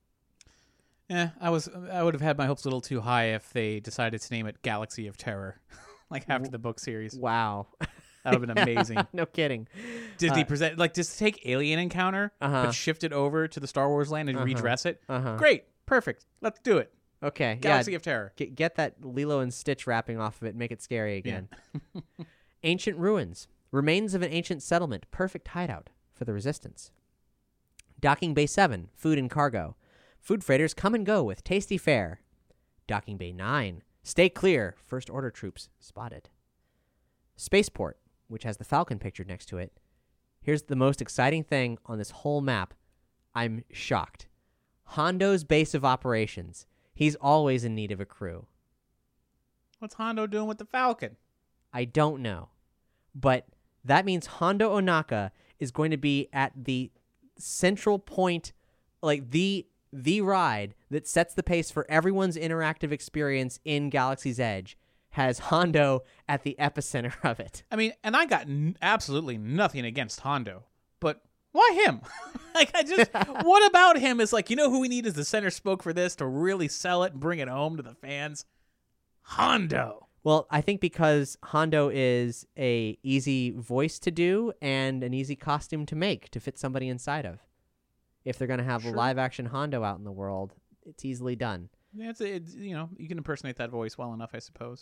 Yeah, I was I would have had my hopes a little too high if they decided to name it Galaxy of Terror, like after the book series.
wow.
That would have been amazing.
No kidding.
Disney
Uh,
present like just take Alien Encounter,
Uh-huh.
but shift it over to the Star Wars land and
Uh-huh.
redress it.
Uh-huh.
Great, perfect. Let's do it.
Okay.
Galaxy
yeah.
of Terror.
Get, get that Lilo and Stitch wrapping off of it and make it scary again. Ancient ruins. Remains of an ancient settlement. Perfect hideout for the Resistance. Docking Bay seven. Food and cargo. Food freighters come and go with tasty fare. Docking Bay nine. Stay clear. First Order troops spotted. Spaceport, which has the Falcon pictured next to it. Here's the most exciting thing on this whole map. I'm shocked. Hondo's base of operations. He's always in need of a crew.
What's Hondo doing with the Falcon?
I don't know. But that means Hondo Onaka is going to be at the central point, like the the ride that sets the pace for everyone's interactive experience in Galaxy's Edge, has Hondo at the epicenter of it.
I mean, and I got n- absolutely nothing against Hondo, but why him? Like, I just, what about him is like, you know who we need as the center spoke for this to really sell it and bring it home to the fans? Hondo.
Well, I think because Hondo is a easy voice to do and an easy costume to make to fit somebody inside of. If they're going to have
Sure.
a live-action Hondo out in the world, it's easily done.
Yeah, it's, it's, you know, you can impersonate that voice well enough, I suppose.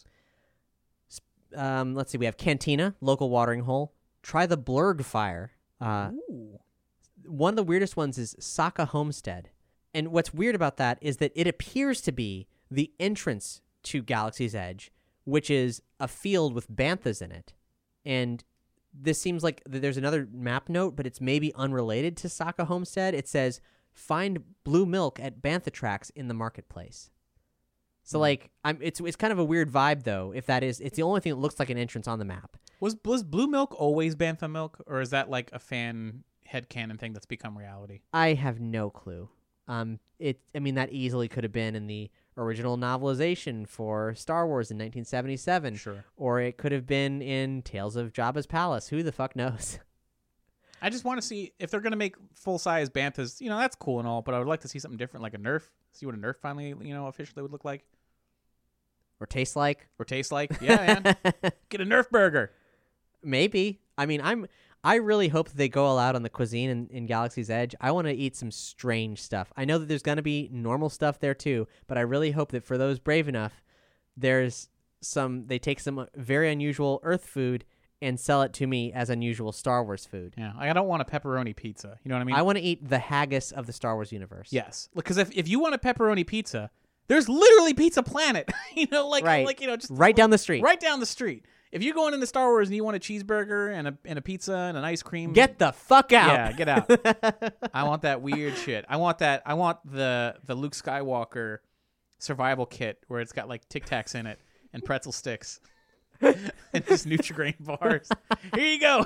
Um, let's see. We have Cantina, local watering hole. Try the Blurg Fire. Uh,
Ooh.
one of the weirdest ones is Saka Homestead. And what's weird about that is that it appears to be the entrance to Galaxy's Edge, which is a field with banthas in it. And this seems like th- there's another map note, but it's maybe unrelated to Saka Homestead. It says, find blue milk at bantha tracks in the marketplace. So, like, I'm it's it's kind of a weird vibe, though, if that is... It's the only thing that looks like an entrance on the map.
Was was Blue Milk always Bantha Milk, or is that like a fan headcanon thing that's become reality?
I have no clue. Um, it. I mean, that easily could have been in the original novelization for Star Wars in nineteen seventy-seven.
Sure.
Or it could have been in Tales of Jabba's Palace. Who the fuck knows?
I just want to see if they're going to make full-size Banthas. You know, that's cool and all, but I would like to see something different, like a Nerf. See what a Nerf finally, you know, officially would look like.
Or taste like?
Or taste like. Yeah, man. Get a Nerf burger.
Maybe. I mean, I'm. I really hope that they go all out on the cuisine in, in Galaxy's Edge. I want to eat some strange stuff. I know that there's going to be normal stuff there too, but I really hope that for those brave enough, there's some. They take some very unusual Earth food and sell it to me as unusual Star Wars food.
Yeah, I don't want a pepperoni pizza. You know what I mean?
I want to eat the haggis of the Star Wars universe.
Yes, because if, if you want a pepperoni pizza, there's literally Pizza Planet. you know, like
Right.
like you know, just
Right down the street.
right down the street. If you're going into Star Wars and you want a cheeseburger and a and a pizza and an ice cream,
Get the fuck out.
yeah, get out. I want that weird shit. I want that. I want the the Luke Skywalker survival kit where it's got like Tic Tacs in it and pretzel sticks and just Nutri-Grain bars. Here you go.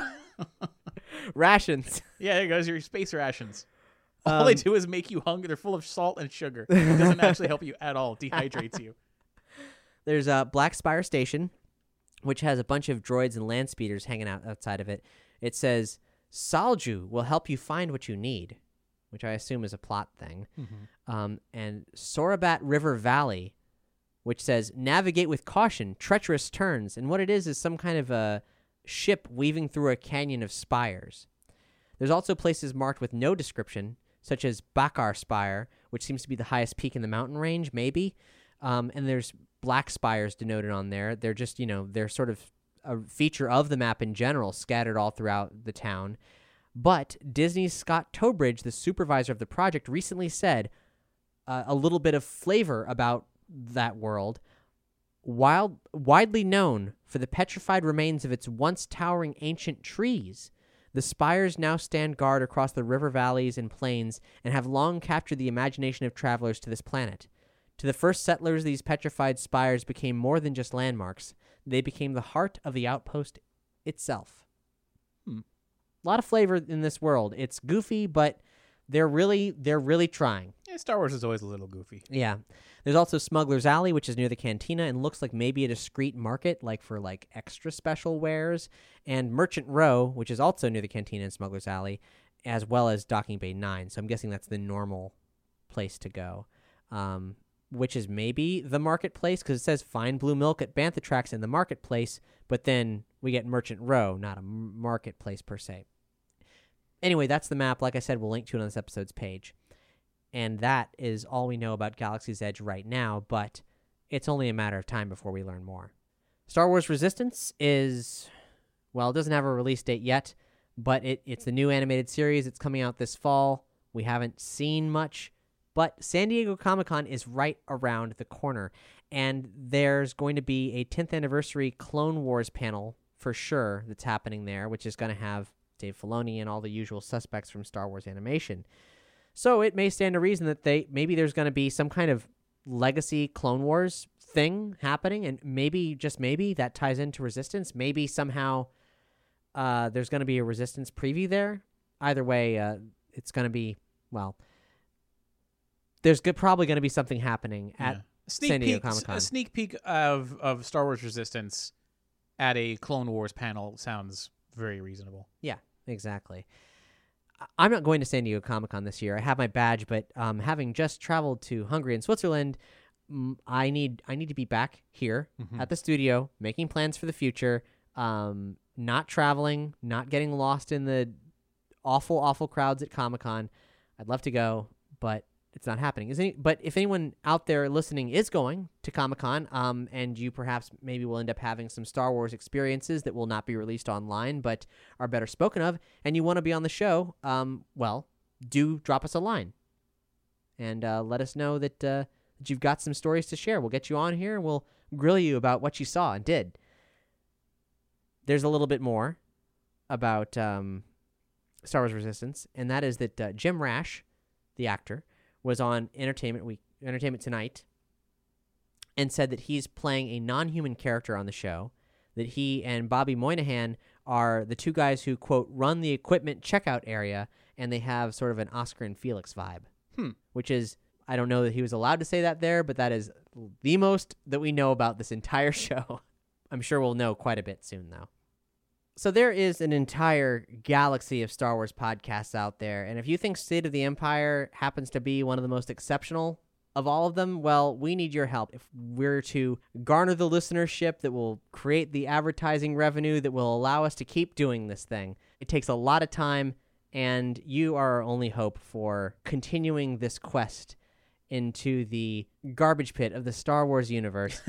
Rations.
Yeah, there goes your space rations. All they
Um,
do is make you hungry. They're full of salt and sugar. It doesn't actually help you at all. Dehydrates you.
There's a Black Spire Station, which has a bunch of droids and land speeders hanging out outside of it. It says, Salju will help you find what you need, which I assume is a plot thing. Um, and Sorabat River Valley, which says, navigate with caution, treacherous turns. And what it is is some kind of a ship weaving through a canyon of spires. There's also places marked with no description, such as Bakar Spire, which seems to be the highest peak in the mountain range, maybe. Um, and there's black spires denoted on there. They're just, you know, they're sort of a feature of the map in general, scattered all throughout the town. But Disney's Scott Tobridge, the supervisor of the project, recently said uh, a little bit of flavor about that world. Wild, widely known for the petrified remains of its once towering ancient trees, the spires now stand guard across the river valleys and plains and have long captured the imagination of travelers to this planet. To the first settlers, these petrified spires became more than just landmarks. They became the heart of the outpost itself.
Hmm.
A lot of flavor in this world. It's goofy, but they're really they're really trying.
Yeah, Star Wars is always a little goofy.
Yeah. There's also Smuggler's Alley, which is near the cantina and looks like maybe a discreet market, like for like extra special wares. And Merchant Row, which is also near the cantina and Smuggler's Alley, as well as Docking Bay nine. So I'm guessing that's the normal place to go, um, which is maybe the marketplace, because it says find blue milk at Bantha Tracks in the marketplace, but then we get Merchant Row, not a m- marketplace per se. Anyway, that's the map. Like I said, we'll link to it on this episode's page. And that is all we know about Galaxy's Edge right now, but it's only a matter of time before we learn more. Star Wars Resistance is, well, it doesn't have a release date yet, but it, it's the new animated series. It's coming out this fall. We haven't seen much, but San Diego Comic-Con is right around the corner, and there's going to be a tenth anniversary Clone Wars panel for sure that's happening there, which is going to have Dave Filoni and all the usual suspects from Star Wars animation. So it may stand to reason that they maybe there's going to be some kind of legacy Clone Wars thing happening, and maybe, just maybe, that ties into Resistance. Maybe somehow uh, there's going to be a Resistance preview there. Either way, uh, it's going to be, well, there's good, probably going to be something happening at
yeah. sneak
San Diego
peek,
Comic-Con.
A sneak peek of, of Star Wars Resistance at a Clone Wars panel sounds very reasonable.
Yeah, exactly. I'm not going to San Diego Comic-Con this year. I have my badge, but um, having just traveled to Hungary and Switzerland, mm, I need I need to be back here
mm-hmm.
at the studio, making plans for the future, um, not traveling, not getting lost in the awful, awful crowds at Comic-Con. I'd love to go, but it's not happening. Is any? But if anyone out there listening is going to Comic-Con, um, and you perhaps maybe will end up having some Star Wars experiences that will not be released online, but are better spoken of, and you want to be on the show, um, well, do drop us a line, and uh, let us know that uh, that you've got some stories to share. We'll get you on here, and we'll grill you about what you saw and did. There's a little bit more about um, Star Wars Resistance, and that is that uh, Jim Rash, the actor, was on Entertainment Week, Entertainment Tonight, and said that he's playing a non-human character on the show, that he and Bobby Moynihan are the two guys who, quote, run the equipment checkout area, and they have sort of an Oscar and Felix vibe,
Hmm.
which is, I don't know that he was allowed to say that there, but that is the most that we know about this entire show. I'm sure we'll know quite a bit soon, though. So there is an entire galaxy of Star Wars podcasts out there, and if you think State of the Empire happens to be one of the most exceptional of all of them, well, we need your help. If we're to garner the listenership that will create the advertising revenue that will allow us to keep doing this thing, it takes a lot of time, and you are our only hope for continuing this quest into the garbage pit of the Star Wars universe.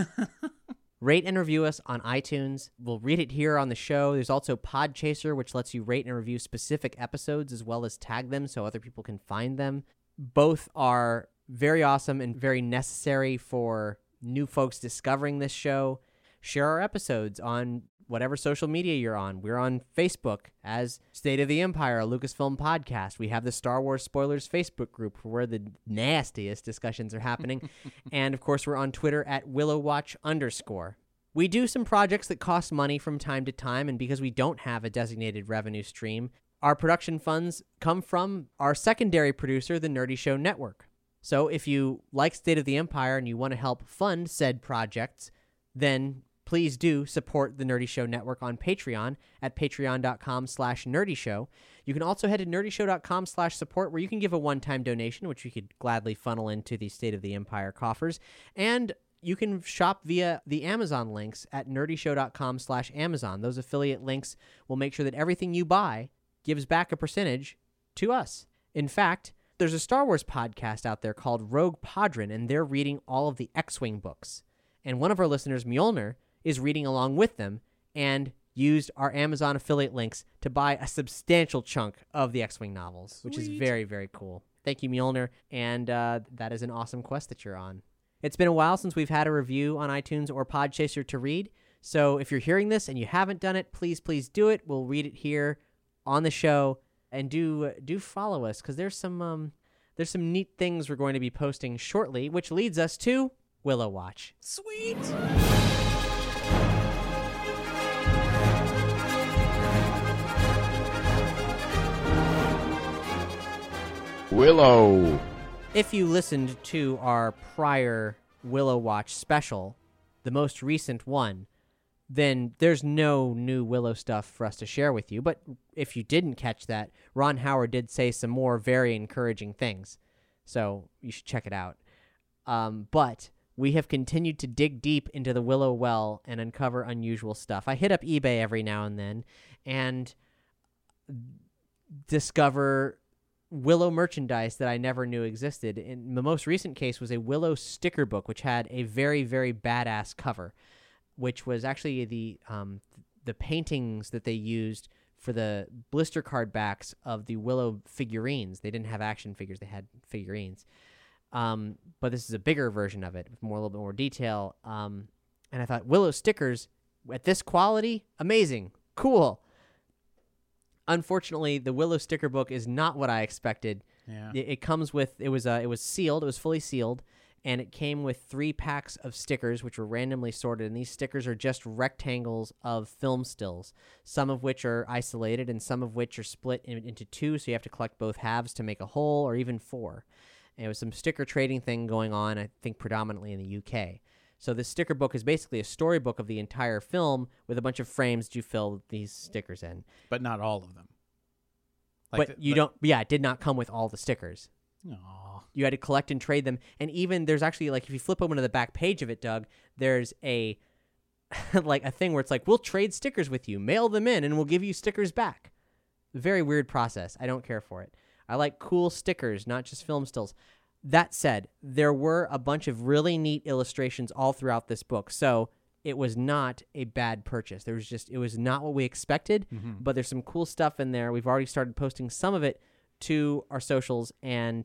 Rate and review us on iTunes. We'll read it here on the show. There's also Podchaser, which lets you rate and review specific episodes as well as tag them so other people can find them. Both are very awesome and very necessary for new folks discovering this show. Share our episodes on whatever social media you're on. We're on Facebook as State of the Empire, a Lucasfilm podcast. We have the Star Wars Spoilers Facebook group where the nastiest discussions are happening. And, of course, we're on Twitter at WillowWatch underscore. We do some projects that cost money from time to time, and because we don't have a designated revenue stream, our production funds come from our secondary producer, the Nerdy Show Network. So if you like State of the Empire and you want to help fund said projects, then please do support the Nerdy Show Network on Patreon at patreon.com slash nerdyshow. You can also head to nerdyshow.com slash support where you can give a one-time donation, which we could gladly funnel into the State of the Empire coffers. And you can shop via the Amazon links at nerdyshow.com slash Amazon. Those affiliate links will make sure that everything you buy gives back a percentage to us. In fact, there's a Star Wars podcast out there called Rogue Podron, and they're reading all of the X-Wing books. And one of our listeners, Mjolnir, is reading along with them and used our Amazon affiliate links to buy a substantial chunk of the X-Wing novels,
Sweet.
which is very, very cool. Thank you, Mjolnir, and uh, that is an awesome quest that you're on. It's been a while since we've had a review on iTunes or Podchaser to read, so if you're hearing this and you haven't done it, please, please do it. We'll read it here on the show, and do uh, do follow us, because there's some um there's some neat things we're going to be posting shortly, which leads us to Willow Watch.
Sweet.
Willow
If you listened to our prior Willow Watch special, the most recent one, then there's no new Willow stuff for us to share with you. But if you didn't catch that, Ron Howard did say some more very encouraging things. So you should check it out. Um, but we have continued to dig deep into the Willow well and uncover unusual stuff. I hit up eBay every now and then and discover Willow merchandise that I never knew existed. In the most recent case was a Willow sticker book, which had a very, very badass cover, which was actually the um, the paintings that they used for the blister card backs of the Willow figurines. They didn't have action figures; they had figurines. Um, but this is a bigger version of it, with more a little bit more detail. Um, and I thought, Willow stickers at this quality, amazing, cool. Unfortunately, the Willow sticker book is not what I expected.
Yeah.
It, it comes with it was uh, it was sealed. It was fully sealed, and it came with three packs of stickers, which were randomly sorted. And these stickers are just rectangles of film stills, some of which are isolated, and some of which are split in, into two. So you have to collect both halves to make a whole, or even four. And it was some sticker trading thing going on, I think, predominantly in the U K. So this sticker book is basically a storybook of the entire film with a bunch of frames that you fill these stickers in.
But not all of them.
But
the-
you don't, yeah, it did not come with all the stickers.
Aw.
You had to collect and trade them. And even there's actually, like, if you flip open to the back page of it, Doug, there's a, like, a thing where it's like, we'll trade stickers with you, mail them in, and we'll give you stickers back. Very weird process. I don't care for it. I like cool stickers, not just film stills. That said, there were a bunch of really neat illustrations all throughout this book, so it was not a bad purchase. There was just, it was not what we expected,
Mm-hmm.
but there's some cool stuff in there. We've already started posting some of it to our socials, and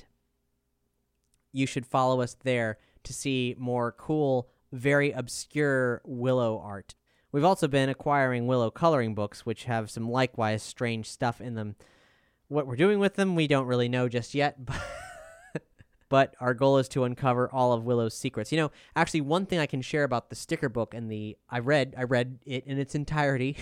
you should follow us there to see more cool, very obscure Willow art. We've also been acquiring Willow coloring books, which have some likewise strange stuff in them. What we're doing with them, we don't really know just yet, but... But our goal is to uncover all of Willow's secrets. You know, actually, one thing I can share about the sticker book and the I read I read it in its entirety,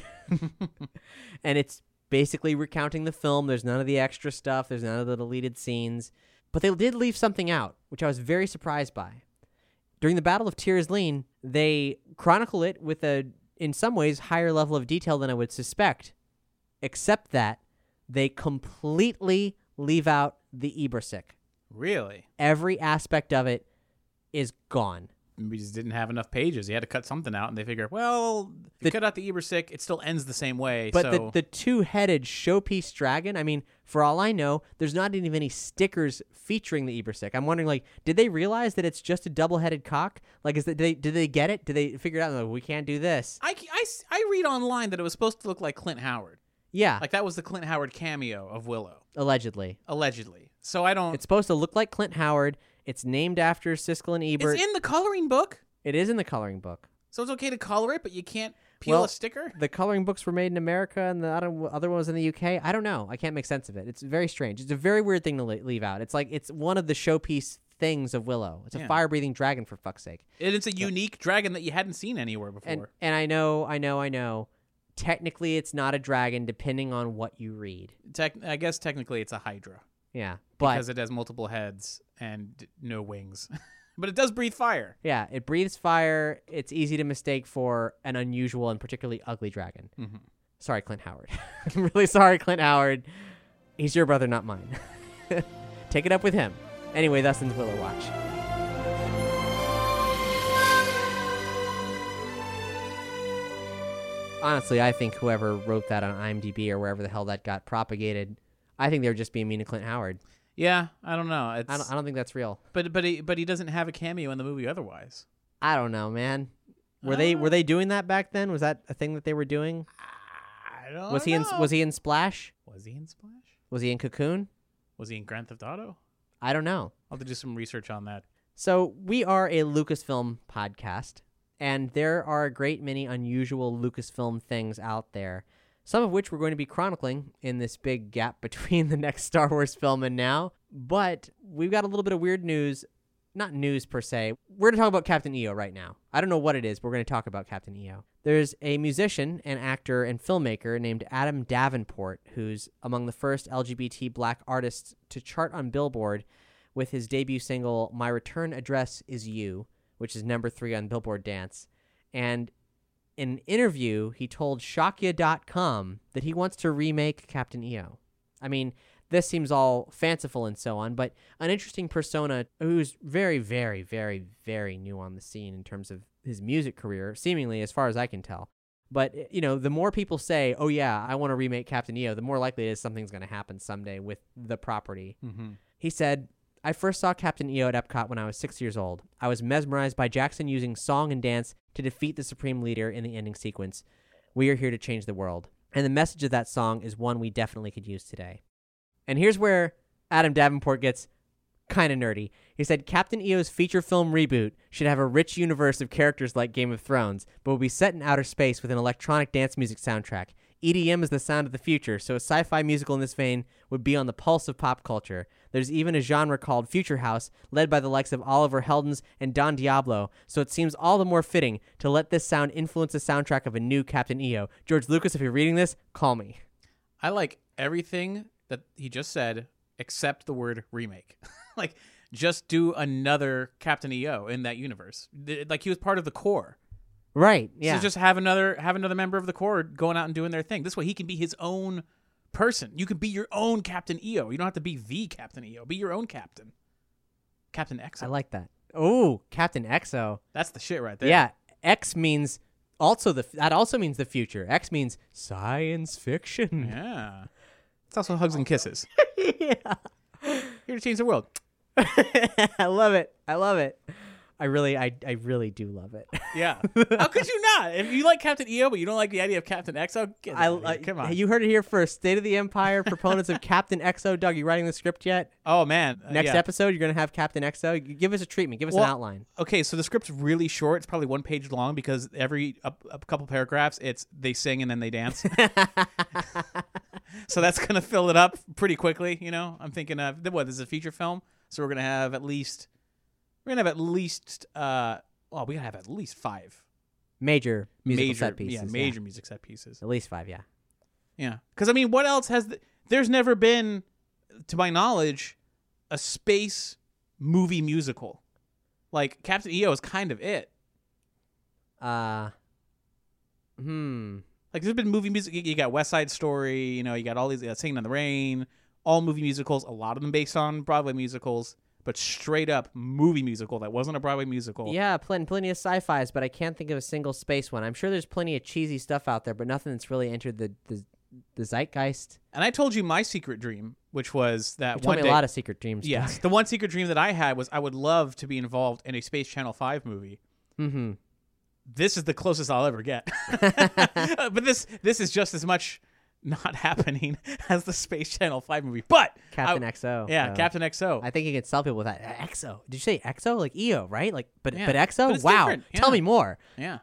and it's basically recounting the film. There's none of the extra stuff. There's none of the deleted scenes. But they did leave something out, which I was very surprised by. During the Battle of Tears Lean, they chronicle it with a, in some ways, higher level of detail than I would suspect, except that they completely leave out the Ebersic.
Really?
Every aspect of it is gone.
We just didn't have enough pages. You had to cut something out, and they figure, well, if you
The-
cut out the Ebersic, it still ends the same way.
But
so
the, the two-headed showpiece dragon, I mean, for all I know, there's not even any stickers featuring the Ebersic. I'm wondering, like, did they realize that it's just a double-headed cock? Like, is that, did they, did they get it? Did they figure it out? Like, we can't do this.
I, I, I read online that it was supposed to look like Clint Howard.
Yeah,
Like, that was the Clint Howard cameo of Willow,
allegedly.
allegedly. So I don't...
It's supposed to look like Clint Howard. It's named after Siskel and Ebert.
It's in the coloring book,
It is in the coloring book.
so it's okay to color it, but you can't peel
Well,
a sticker?
The coloring books were made in America, and the other other one was in the U K. I don't know. I can't make sense of it. It's very strange. It's a very weird thing to le- leave out. It's like it's one of the showpiece things of Willow. It's a
Yeah.
fire-breathing dragon, for fuck's sake.
And it's a unique dragon that you hadn't seen anywhere before.
And and I know, I know, I know. Technically, it's not a dragon, depending on what you read.
Tec- I guess technically it's a Hydra,
Yeah, but
because it has multiple heads and d- no wings. But it does breathe fire.
yeah, it breathes fire. It's easy to mistake for an unusual and particularly ugly dragon.
Mm-hmm.
Sorry, Clint Howard. I'm really sorry, Clint Howard. He's your brother, not mine. Take it up with him. Anyway, thus ends Willow Watch. Honestly, I think whoever wrote that on IMDb or wherever the hell that got propagated, I think they were just being mean to Clint Howard.
Yeah, I don't know. It's,
I don't, I don't think that's real.
but but he, but he doesn't have a cameo in the movie otherwise.
I don't know, man. Were they
Uh.
were they doing that back then? Was that a thing that they were doing?
I don't
Was he in
know.
Was he in Splash?
Was he in Splash?
Was he in Cocoon?
Was he in Grand Theft Auto?
I don't know.
I'll have to do some research on that.
So we are a Lucasfilm podcast, and there are a great many unusual Lucasfilm things out there, some of which we're going to be chronicling in this big gap between the next Star Wars film and now. But we've got a little bit of weird news. Not news per se. We're going to talk about Captain E O right now. I don't know what it is, but we're going to talk about Captain E O. There's a musician and actor and filmmaker named Adam Davenport, who's among the first L G B T black artists to chart on Billboard with his debut single, My Return Address Is You, which is number three on Billboard Dance. And in an interview, he told Shakya dot com that he wants to remake Captain E O. I mean, this seems all fanciful and so on, but an interesting persona who's very, very, very, very new on the scene in terms of his music career, seemingly, as far as I can tell. But, you know, the more people say, oh, yeah, I want to remake Captain E O, the more likely it is something's going to happen someday with the property.
Mm-hmm.
He said, I first saw Captain E O at Epcot when I was six years old. I was mesmerized by Jackson using song and dance to defeat the Supreme Leader in the ending sequence. We are here to change the world. And the message of that song is one we definitely could use today. And here's where Adam Davenport gets kind of nerdy. He said Captain E O's feature film reboot should have a rich universe of characters like Game of Thrones, but will be set in outer space with an electronic dance music soundtrack. E D M is the sound of the future, so a sci-fi musical in this vein would be on the pulse of pop culture. There's even a genre called Future House, led by the likes of Oliver Heldens and Don Diablo, so it seems all the more fitting to let this sound influence the soundtrack of a new Captain E O. George Lucas, if you're reading this, call me.
I like everything that he just said except the word remake. Like, just do another Captain E O in that universe. Like, he was part of the core.
Right, yeah.
So just have another have another member of the core going out and doing their thing. This way he can be his own person. You can be your own Captain E O. You don't have to be the Captain E O. Be your own captain. Captain X O.
I like that. Oh, Captain X O.
That's the shit right there.
Yeah, X means also the that also means the future. X means science fiction.
Yeah. It's also hugs and kisses.
Yeah.
Here to change the world.
I love it. I love it. I really, I, I really do love it.
Yeah. How could you not? If you like Captain E O, but you don't like the idea of Captain X O, get
I,
out of here.
I,
Come on.
You heard it here first. State of the Empire, proponents of Captain X O. Doug, you writing the script yet?
Oh, man. Uh,
Next
yeah.
episode, you're going to have Captain X O. You give us a treatment. Give us
Well,
an outline.
Okay, so the script's really short. It's probably one page long because every a, a couple paragraphs, it's they sing and then they dance. So that's going to fill it up pretty quickly, you know? I'm thinking of, what, this is a feature film? So we're going to have at least, we're going to have at least, uh, well, we got to have at least five.
Major musical
major,
set pieces.
Yeah, major music set pieces.
At least five, yeah.
Yeah. Because, I mean, what else has, the, there's never been, to my knowledge, a space movie musical. Like, Captain E O is kind of it.
Uh, hmm.
Like, there's been movie music. You got West Side Story, you know, you got all these, uh, Singing in the Rain, all movie musicals, a lot of them based on Broadway musicals, but straight up movie musical that wasn't a Broadway musical.
Yeah, plenty, plenty of sci-fis, but I can't think of a single space one. I'm sure there's plenty of cheesy stuff out there, but nothing that's really entered the, the, the zeitgeist.
And I told you my secret dream, which was that
You told
one
me
day,
a lot of secret dreams.
yes, the one secret dream that I had was I would love to be involved in a Space Channel five movie.
Mm-hmm.
This is the closest I'll ever get. But this this is just as much not happening as the Space Channel five movie. But
Captain
I,
X O.
Yeah,
so.
Captain X O.
I think you can sell people with that. X O. Did you say X O? Like E O, right? Like, but
Yeah.
but X O?
But it's
Wow.
different.
Tell
Yeah.
me more.
Yeah.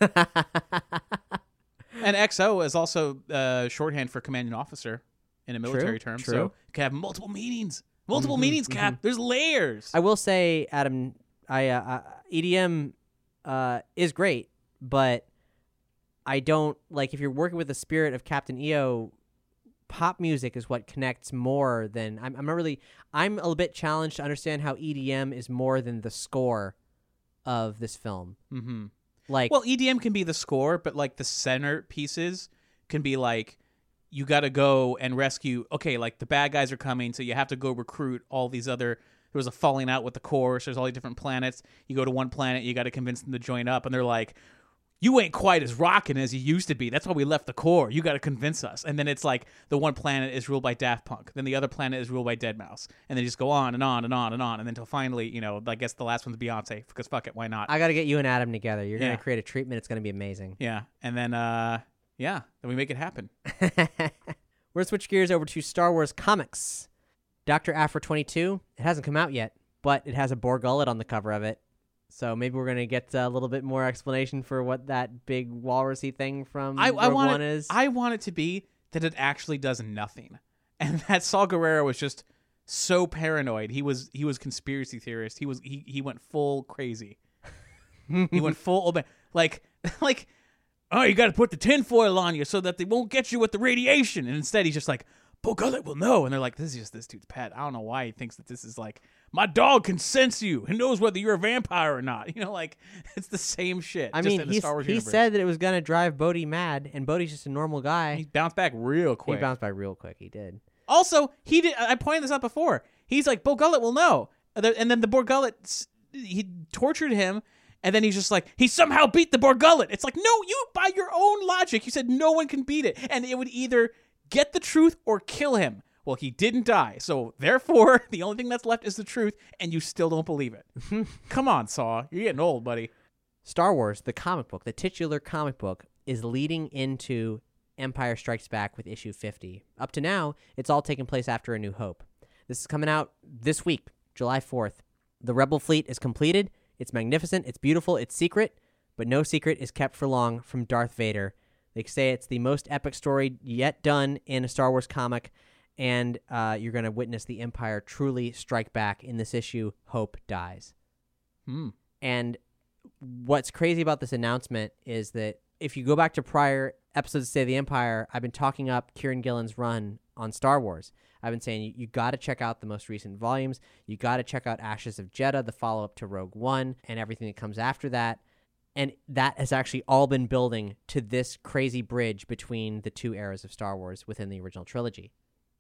And X O is also uh, shorthand for commanding officer in a military term.
true.
So it can have multiple meanings. Multiple meanings, Cap. There's layers.
I will say, Adam, I uh, uh, E D M uh, is great, but I don't like if you're working with the spirit of Captain E O. Pop music is what connects more than I'm. I'm not really. I'm a little bit challenged to understand how E D M is more than the score of this film.
Mm-hmm.
Like,
Well, E D M can be the score, but like the center pieces can be like you got to go and rescue. Okay, like the bad guys are coming, so you have to go recruit all these other. There was a falling out with the core. So there's all these different planets. You go to one planet, you got to convince them to join up, and they're like, "You ain't quite as rocking as you used to be. That's why we left the core. You got to convince us." And then it's like the one planet is ruled by Daft Punk, then the other planet is ruled by Deadmau five, and they just go on and on and on and on, and then until finally, you know, I guess the last one's Beyonce because fuck it, why not?
I got to get you and Adam together. You're
Yeah.
gonna create a treatment. It's gonna be amazing.
Yeah, and then uh, yeah, then we make it happen.
We're gonna switch gears over to Star Wars comics. Doctor Aphra twenty-two. It hasn't come out yet, but it has a Bor Gullet on the cover of it. So maybe we're gonna get a little bit more explanation for what that big walrusy thing from
I,
Rogue
I want
One
it,
is.
I want it to be that it actually does nothing, and that Saul Guerrero was just so paranoid. He was he was conspiracy theorist. He was he he went full crazy. He went full old like like oh, you got to put the tinfoil on you so that they won't get you with the radiation. And instead, he's just like, Bo Gullet will know. And they're like, this is just this dude's pet. I don't know why he thinks that this is like, my dog can sense you. He knows whether you're a vampire or not. You know, like, it's the same shit.
I
just
mean,
in the
he's,
Star Wars
he
universe.
said that it was going to drive Bodhi mad, and Bodhi's just a normal guy.
He bounced back real
He
quick.
bounced back real quick. He did.
Also, he did. I pointed this out before. He's like, Bo Gullet will know. And then the Bo Gullet, he tortured him. And then he's just like, he somehow beat the Bo Gullet. It's like, no, you, by your own logic, you said no one can beat it. And it would either get the truth or kill him. Well, he didn't die. So therefore, the only thing that's left is the truth. And you still don't believe it. Come on, Saw. You're getting old, buddy.
Star Wars, the comic book, the titular comic book, is leading into Empire Strikes Back with issue fifty. Up to now, it's all taken place after A New Hope. This is coming out this week, July fourth. The Rebel fleet is completed. It's magnificent, it's beautiful, it's secret, but no secret is kept for long from Darth Vader. They say it's the most epic story yet done in a Star Wars comic, and uh, you're going to witness the Empire truly strike back in this issue, Hope Dies.
Hmm.
And what's crazy about this announcement is that if you go back to prior episodes of State of the Empire, I've been talking up Kieran Gillen's run on Star Wars. I've been saying you, you got to check out the most recent volumes. You got to check out Ashes of Jeddah, the follow-up to Rogue One, and everything that comes after that. And that has actually all been building to this crazy bridge between the two eras of Star Wars within the original trilogy.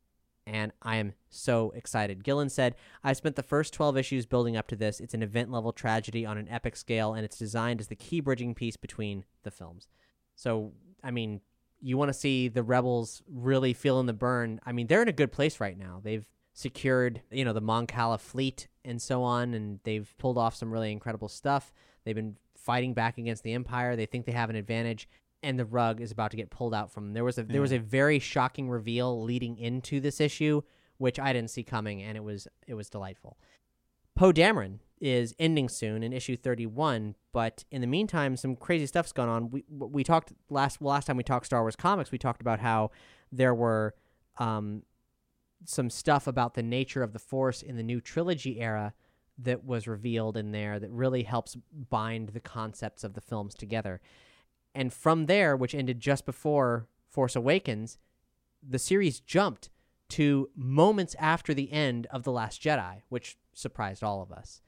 And I am so excited. Gillen said, I spent the first twelve issues building up to this. It's an event-level tragedy on an epic scale, and it's designed as the key bridging piece between the films. So, I mean, you want to see the Rebels really feeling the burn. I mean, they're in a good place right now. They've secured, you know, the Mon Cala fleet and so on, and they've pulled off some really incredible stuff. They've been fighting back against the Empire. They think they have an advantage, and the rug is about to get pulled out from them. There was a yeah. there was a very shocking reveal leading into this issue, which I didn't see coming, and it was it was delightful. Poe Dameron is ending soon in issue thirty-one, but in the meantime, some crazy stuff's going on. We we talked last well, last time we talked Star Wars comics, we talked about how there were um, some stuff about the nature of the Force in the new trilogy era that was revealed in there that really helps bind the concepts of the films together. And from there, which ended just before Force Awakens, the series jumped to moments after the end of The Last Jedi, which surprised all of us.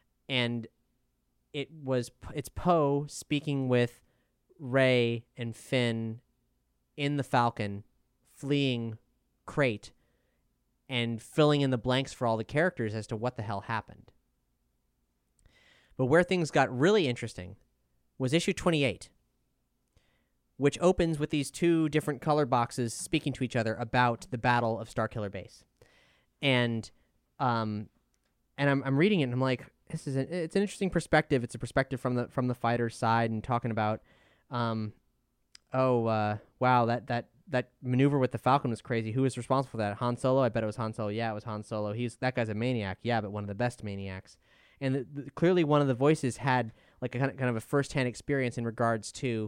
And it was it's Poe speaking with Rey and Finn in the Falcon, fleeing Crate, and filling in the blanks for all the characters as to what the hell happened. But where things got really interesting was issue twenty-eight, which opens with these two different color boxes speaking to each other about the Battle of Starkiller Base. And um, and I'm I'm reading it and I'm like, this is an, it's an interesting perspective. It's a perspective from the from the fighter's side and talking about, um, oh uh, wow that that that maneuver with the Falcon was crazy. Who was responsible for that? Han Solo? I bet it was Han Solo. Yeah, it was Han Solo. He's that guy's a maniac. Yeah, but one of the best maniacs. And the, the, clearly one of the voices had like a kind of, kind of a first-hand experience in regards to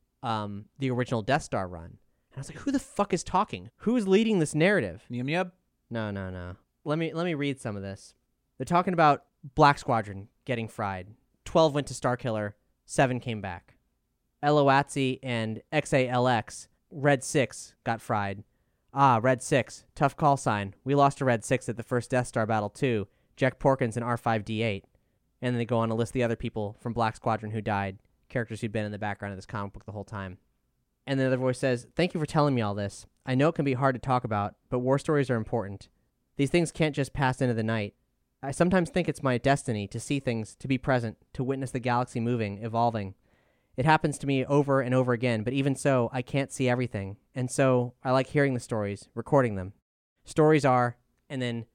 um, the original Death Star run. And I was like, who the fuck is talking? Who is leading this narrative?
Yum yum.
No, no, no. Let me let me read some of this. They're talking about Black Squadron getting fried. Twelve went to Starkiller. Seven came back. Eloatzi and X A L X, Red Six, got fried. Ah, Red Six, tough call sign. We lost to Red Six at the first Death Star battle too. Jack Porkins and R five D eight. And then they go on to list the other people from Black Squadron who died, characters who'd been in the background of this comic book the whole time. And the other voice says, thank you for telling me all this. I know it can be hard to talk about, but war stories are important. These things can't just pass into the night. I sometimes think it's my destiny to see things, to be present, to witness the galaxy moving, evolving. It happens to me over and over again, but even so, I can't see everything. And so I like hearing the stories, recording them. Stories are, and then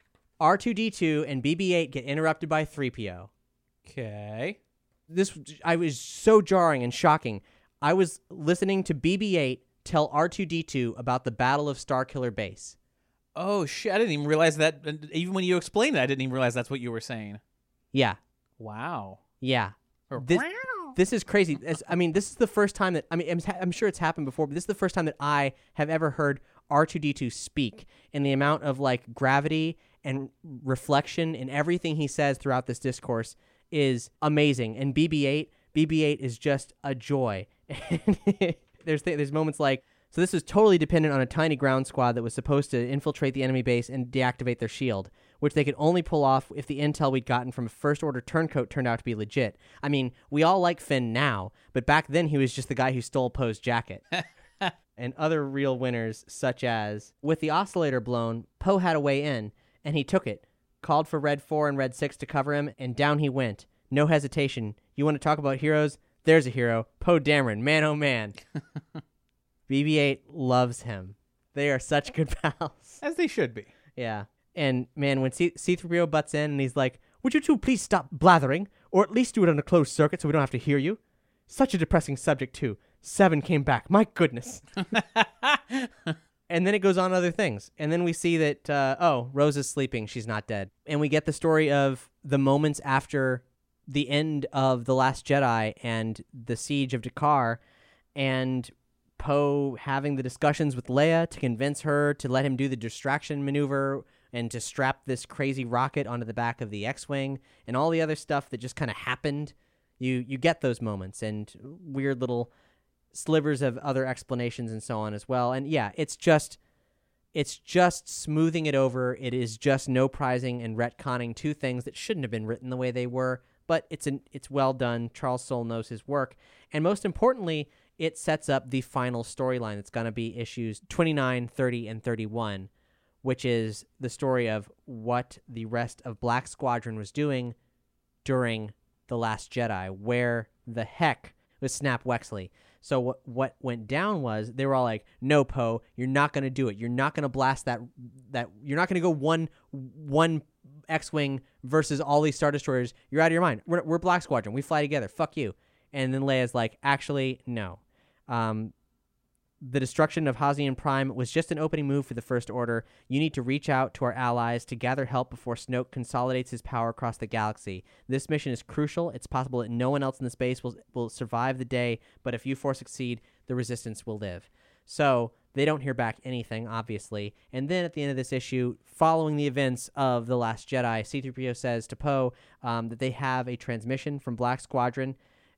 R two D two and B B eight get interrupted by three P O.
Okay.
This I was so jarring and shocking. I was listening to B B eight tell R two D two about the Battle of Starkiller Base.
Oh, shit. I didn't even realize that. Even when you explained it, I didn't even realize that's what you were saying.
Yeah.
Wow.
Yeah. This, this is crazy. As, I mean, this is the first time that, I mean, I'm, I'm sure it's happened before, but this is the first time that I have ever heard R two D two speak, and the amount of, like, gravity and reflection in everything he says throughout this discourse is amazing. And B B eight, B B eight is just a joy. there's th- there's moments like, So this was totally dependent on a tiny ground squad that was supposed to infiltrate the enemy base and deactivate their shield, which they could only pull off if the intel we'd gotten from a First Order turncoat turned out to be legit. I mean, we all like Finn now, but back then he was just the guy who stole Poe's jacket. And other real winners, such as, with the oscillator blown, Poe had a way in, and he took it, called for Red four and Red six to cover him, and down he went. No hesitation. You want to talk about heroes? There's a hero. Poe Dameron. Man, oh man. B B eight loves him. They are such good pals.
As they should be.
Yeah. And, man, when C- C-3PO butts in and he's like, would you two please stop blathering, or at least do it on a closed circuit so we don't have to hear you? Such a depressing subject, too. Seven came back. My goodness. And then it goes on other things. And then we see that, uh, oh, Rose is sleeping. She's not dead. And we get the story of the moments after the end of The Last Jedi and the siege of Dakar, and Poe having the discussions with Leia to convince her to let him do the distraction maneuver and to strap this crazy rocket onto the back of the X-Wing, and all the other stuff that just kind of happened. You you get those moments and weird little slivers of other explanations and so on as well. And yeah, it's just it's just smoothing it over. It is just no prizing and retconning two things that shouldn't have been written the way they were, but it's an it's well done. Charles Soule knows his work. And most importantly, it sets up the final storyline that's going to be issues twenty-nine, thirty, and thirty-one, which is the story of what the rest of Black Squadron was doing during The Last Jedi. Where the heck was Snap Wexley? So what what went down was they were all like, "No, Poe, you're not going to do it. You're not going to blast that that. You're not going to go one one X-wing versus all these Star Destroyers. You're out of your mind. We're we're Black Squadron. We fly together. Fuck you." And then Leia's like, "Actually, no. Um, the destruction of Hazian Prime was just an opening move for the First Order. You need to reach out to our allies to gather help before Snoke consolidates his power across the galaxy. This mission is crucial. It's possible that no one else in the space will will survive the day, but if you four succeed, the Resistance will live." So they don't hear back anything, obviously. And then at the end of this issue, following the events of The Last Jedi, C three P O says to Poe um, that they have a transmission from Black Squadron,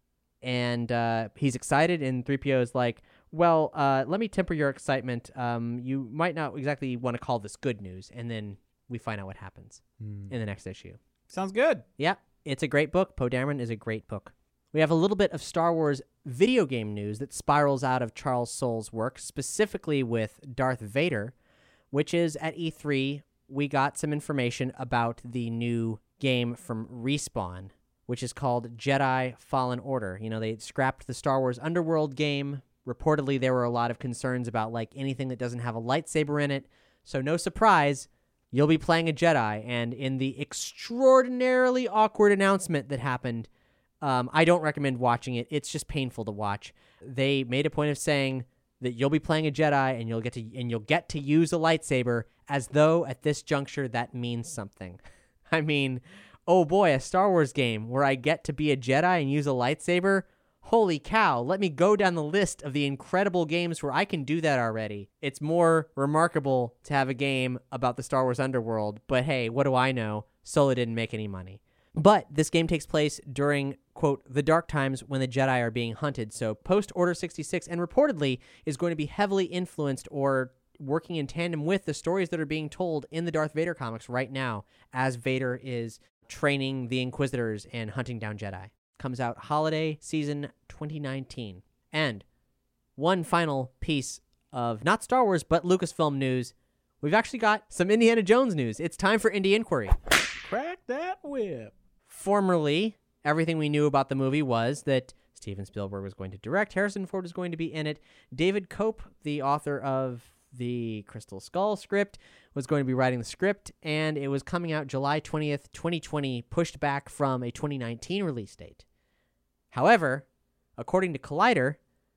and uh, he's excited, and three P O is like, well, uh, let me temper your excitement. Um, you might not exactly want to call this good news. And then we find out what happens mm. in the next issue.
Sounds good.
Yeah, it's a great book. Poe Dameron is a great book. We have a little bit of Star Wars video game news that spirals out of Charles Soule's work, specifically with Darth Vader, which is at E three, we got some information about the new game from Respawn, which is called Jedi Fallen Order. You know, they scrapped the Star Wars Underworld game. Reportedly, there were a lot of concerns about like anything that doesn't have a lightsaber in it. So no surprise, you'll be playing a Jedi. And in the extraordinarily awkward announcement that happened, um, I don't recommend watching it. It's just painful to watch. They made a point of saying that you'll be playing a Jedi and you'll get to and you'll get to use a lightsaber, as though at this juncture that means something. I mean, oh boy, a Star Wars game where I get to be a Jedi and use a lightsaber. Holy cow, let me go down the list of the incredible games where I can do that already. It's more remarkable to have a game about the Star Wars Underworld, but hey, what do I know? Solo didn't make any money. But this game takes place during, quote, the dark times when the Jedi are being hunted, so post-Order sixty-six, and reportedly is going to be heavily influenced or working in tandem with the stories that are being told in the Darth Vader comics right now, as Vader is training the Inquisitors and hunting down Jedi. Comes out holiday season twenty nineteen. And one final piece of not Star Wars, but Lucasfilm news. We've actually got some Indiana Jones news. It's time for Indie Inquiry.
Crack that whip.
Formerly, everything we knew about the movie was that Steven Spielberg was going to direct, Harrison Ford was going to be in it, David Koepp, the author of the Crystal Skull script, was going to be writing the script, and it was coming out July twentieth, twenty twenty, pushed back from a twenty nineteen release date. However, according to Collider,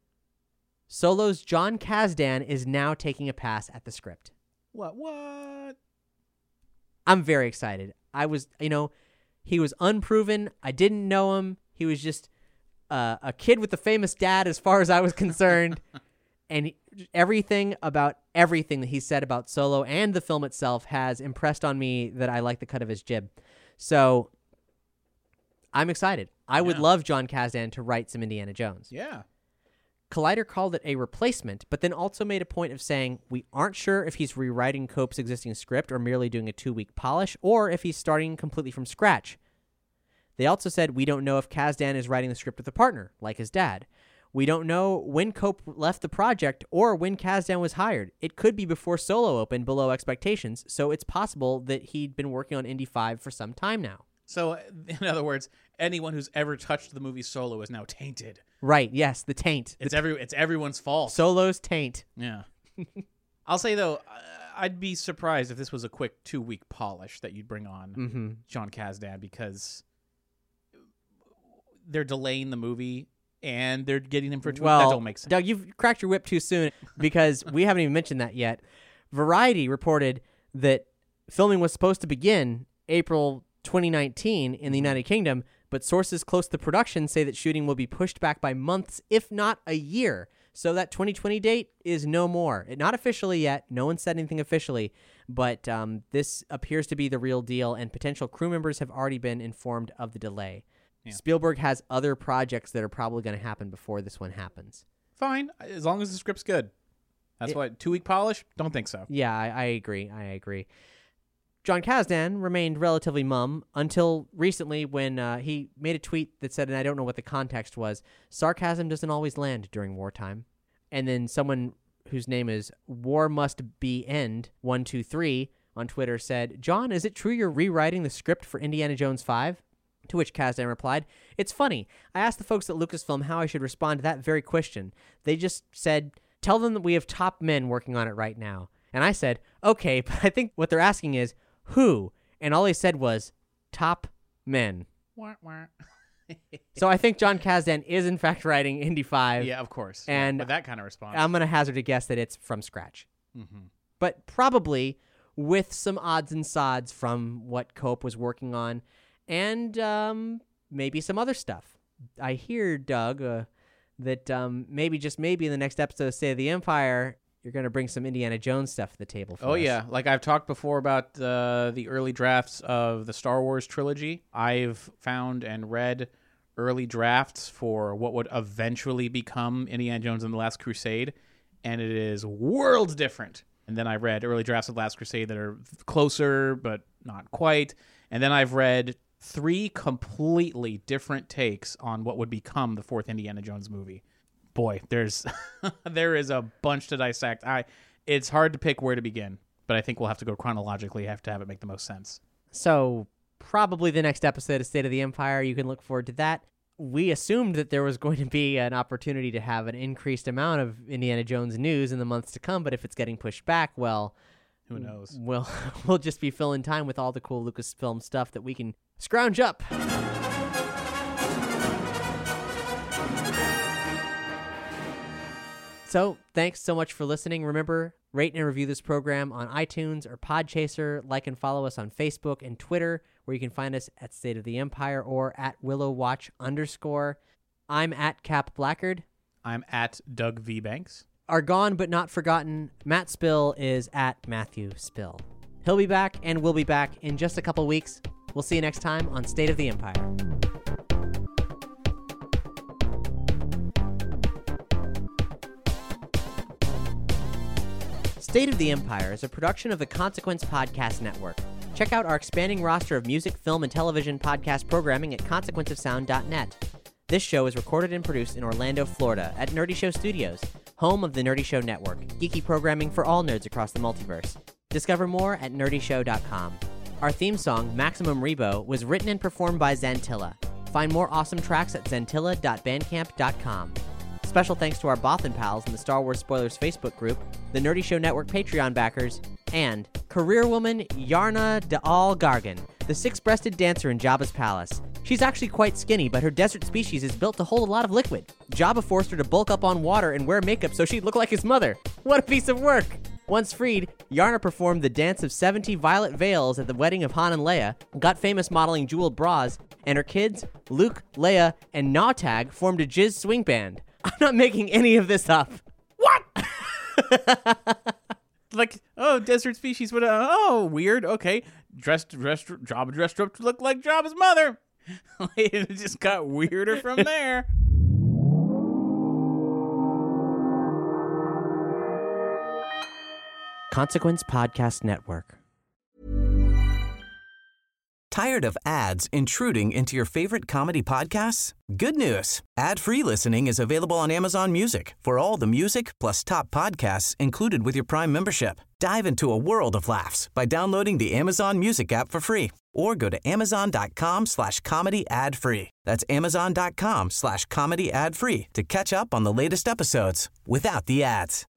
Solo's John Kasdan is now taking a pass at the script.
What, what?
I'm very excited. I was, you know, he was unproven. I didn't know him. He was just uh, a kid with a famous dad as far as I was concerned. And he, everything about everything that he said about Solo and the film itself has impressed on me that I like the cut of his jib. So I'm excited. I would
Yeah.
love John Kasdan to write some Indiana Jones.
Yeah.
Collider called it a replacement, but then also made a point of saying, we aren't sure if he's rewriting Cope's existing script or merely doing a two-week polish, or if he's starting completely from scratch. They also said, we don't know if Kasdan is writing the script with a partner, like his dad. We don't know when Cope left the project or when Kasdan was hired. It could be before Solo opened below expectations, so it's possible that he'd been working on Indy five for some time now.
So, in other words, anyone who's ever touched the movie Solo is now tainted.
Right, yes, the taint.
It's
the
every it's everyone's fault.
Solo's taint.
Yeah. I'll say, though, I'd be surprised if this was a quick two-week polish that you'd bring on
Mm-hmm.
John Kasdan, because they're delaying the movie and they're getting him for two
Well,
weeks. That don't make sense.
Doug, you've cracked your whip too soon because we haven't even mentioned that yet. Variety reported that filming was supposed to begin April twenty nineteen in the United Kingdom, but sources close to production say that shooting will be pushed back by months, if not a year. So that twenty twenty date is no more. Not officially yet. No one said anything officially, but um, this appears to be the real deal, and potential crew members have already been informed of the delay.
Yeah.
Spielberg has other projects that are probably going to happen before this one happens.
Fine, as long as the script's good. That's
It-
why two-week polish? Don't think so.
Yeah, I, I agree. I agree. John Kasdan remained relatively mum until recently when uh, he made a tweet that said, and I don't know what the context was, sarcasm doesn't always land during wartime. And then someone whose name is War Must Be End one two three on Twitter said, John, is it true you're rewriting the script for Indiana Jones five? To which Kasdan replied, it's funny. I asked the folks at Lucasfilm how I should respond to that very question. They just said, tell them that we have top men working on it right now. And I said, okay, but I think what they're asking is, who? And all he said was, top men.
Wah, wah.
So I think John Kasdan is in fact writing Indy five.
Yeah, of course.
And
with that kind of response.
I'm going to hazard a guess that it's from scratch.
Mm-hmm.
But probably with some odds and sods from what Cope was working on and um, maybe some other stuff. I hear, Doug, uh, that um, maybe, just maybe in the next episode of State of the Empire, you're going to bring some Indiana Jones stuff to the table for
Oh,
us.
yeah. Like I've talked before about uh, the early drafts of the Star Wars trilogy. I've found and read early drafts for what would eventually become Indiana Jones and the Last Crusade, and it is worlds different. And then I read early drafts of Last Crusade that are closer, but not quite. And then I've read three completely different takes on what would become the fourth Indiana Jones movie. Boy, there's there is a bunch to dissect. I it's hard to pick where to begin, but I think we'll have to go chronologically. Have to have it make the most sense.
So probably the next episode of State of the Empire, you can look forward to that. We assumed that there was going to be an opportunity to have an increased amount of Indiana Jones news in the months to come, but if it's getting pushed back, well,
Who knows?
we'll, we'll just be filling time with all the cool Lucasfilm stuff that we can scrounge up. So, thanks so much for listening. Remember, rate and review this program on iTunes or Podchaser. Like and follow us on Facebook and Twitter, where you can find us at State of the Empire or at WillowWatch underscore. I'm at Cap Blackard.
I'm at Doug V. Banks.
Our gone but not forgotten Matt Spill is at Matthew Spill. He'll be back, and we'll be back in just a couple weeks. We'll see you next time on State of the Empire. State of the Empire is a production of the Consequence Podcast Network. Check out our expanding roster of music, film, and television podcast programming at consequence of sound dot net. This show is recorded and produced in Orlando, Florida at Nerdy Show Studios, home of the Nerdy Show Network, geeky programming for all nerds across the multiverse. Discover more at nerdy show dot com. Our theme song, Maximum Rebo, was written and performed by Zantilla. Find more awesome tracks at zantilla dot bandcamp dot com. Special thanks to our Bothan pals in the Star Wars Spoilers Facebook group, the Nerdy Show Network Patreon backers, and career woman Yarna Da'al Gargan, the six-breasted dancer in Jabba's palace. She's actually quite skinny, but her desert species is built to hold a lot of liquid. Jabba forced her to bulk up on water and wear makeup so she'd look like his mother. What a piece of work! Once freed, Yarna performed the dance of seventy violet veils at the wedding of Han and Leia, got famous modeling jeweled bras, and her kids, Luke, Leia, and Nawtag, formed a jizz swing band. I'm not making any of this up.
What? Like, oh, desert species. But uh, oh, weird. Okay, dressed, dressed, Jabba dressed up to look like Jabba's mother. It just got weirder from there.
Consequence Podcast Network.
Tired of ads intruding into your favorite comedy podcasts? Good news. Ad-free listening is available on Amazon Music for all the music plus top podcasts included with your Prime membership. Dive into a world of laughs by downloading the Amazon Music app for free or go to amazon.com slash comedy ad free. That's amazon.com slash comedy ad free to catch up on the latest episodes without the ads.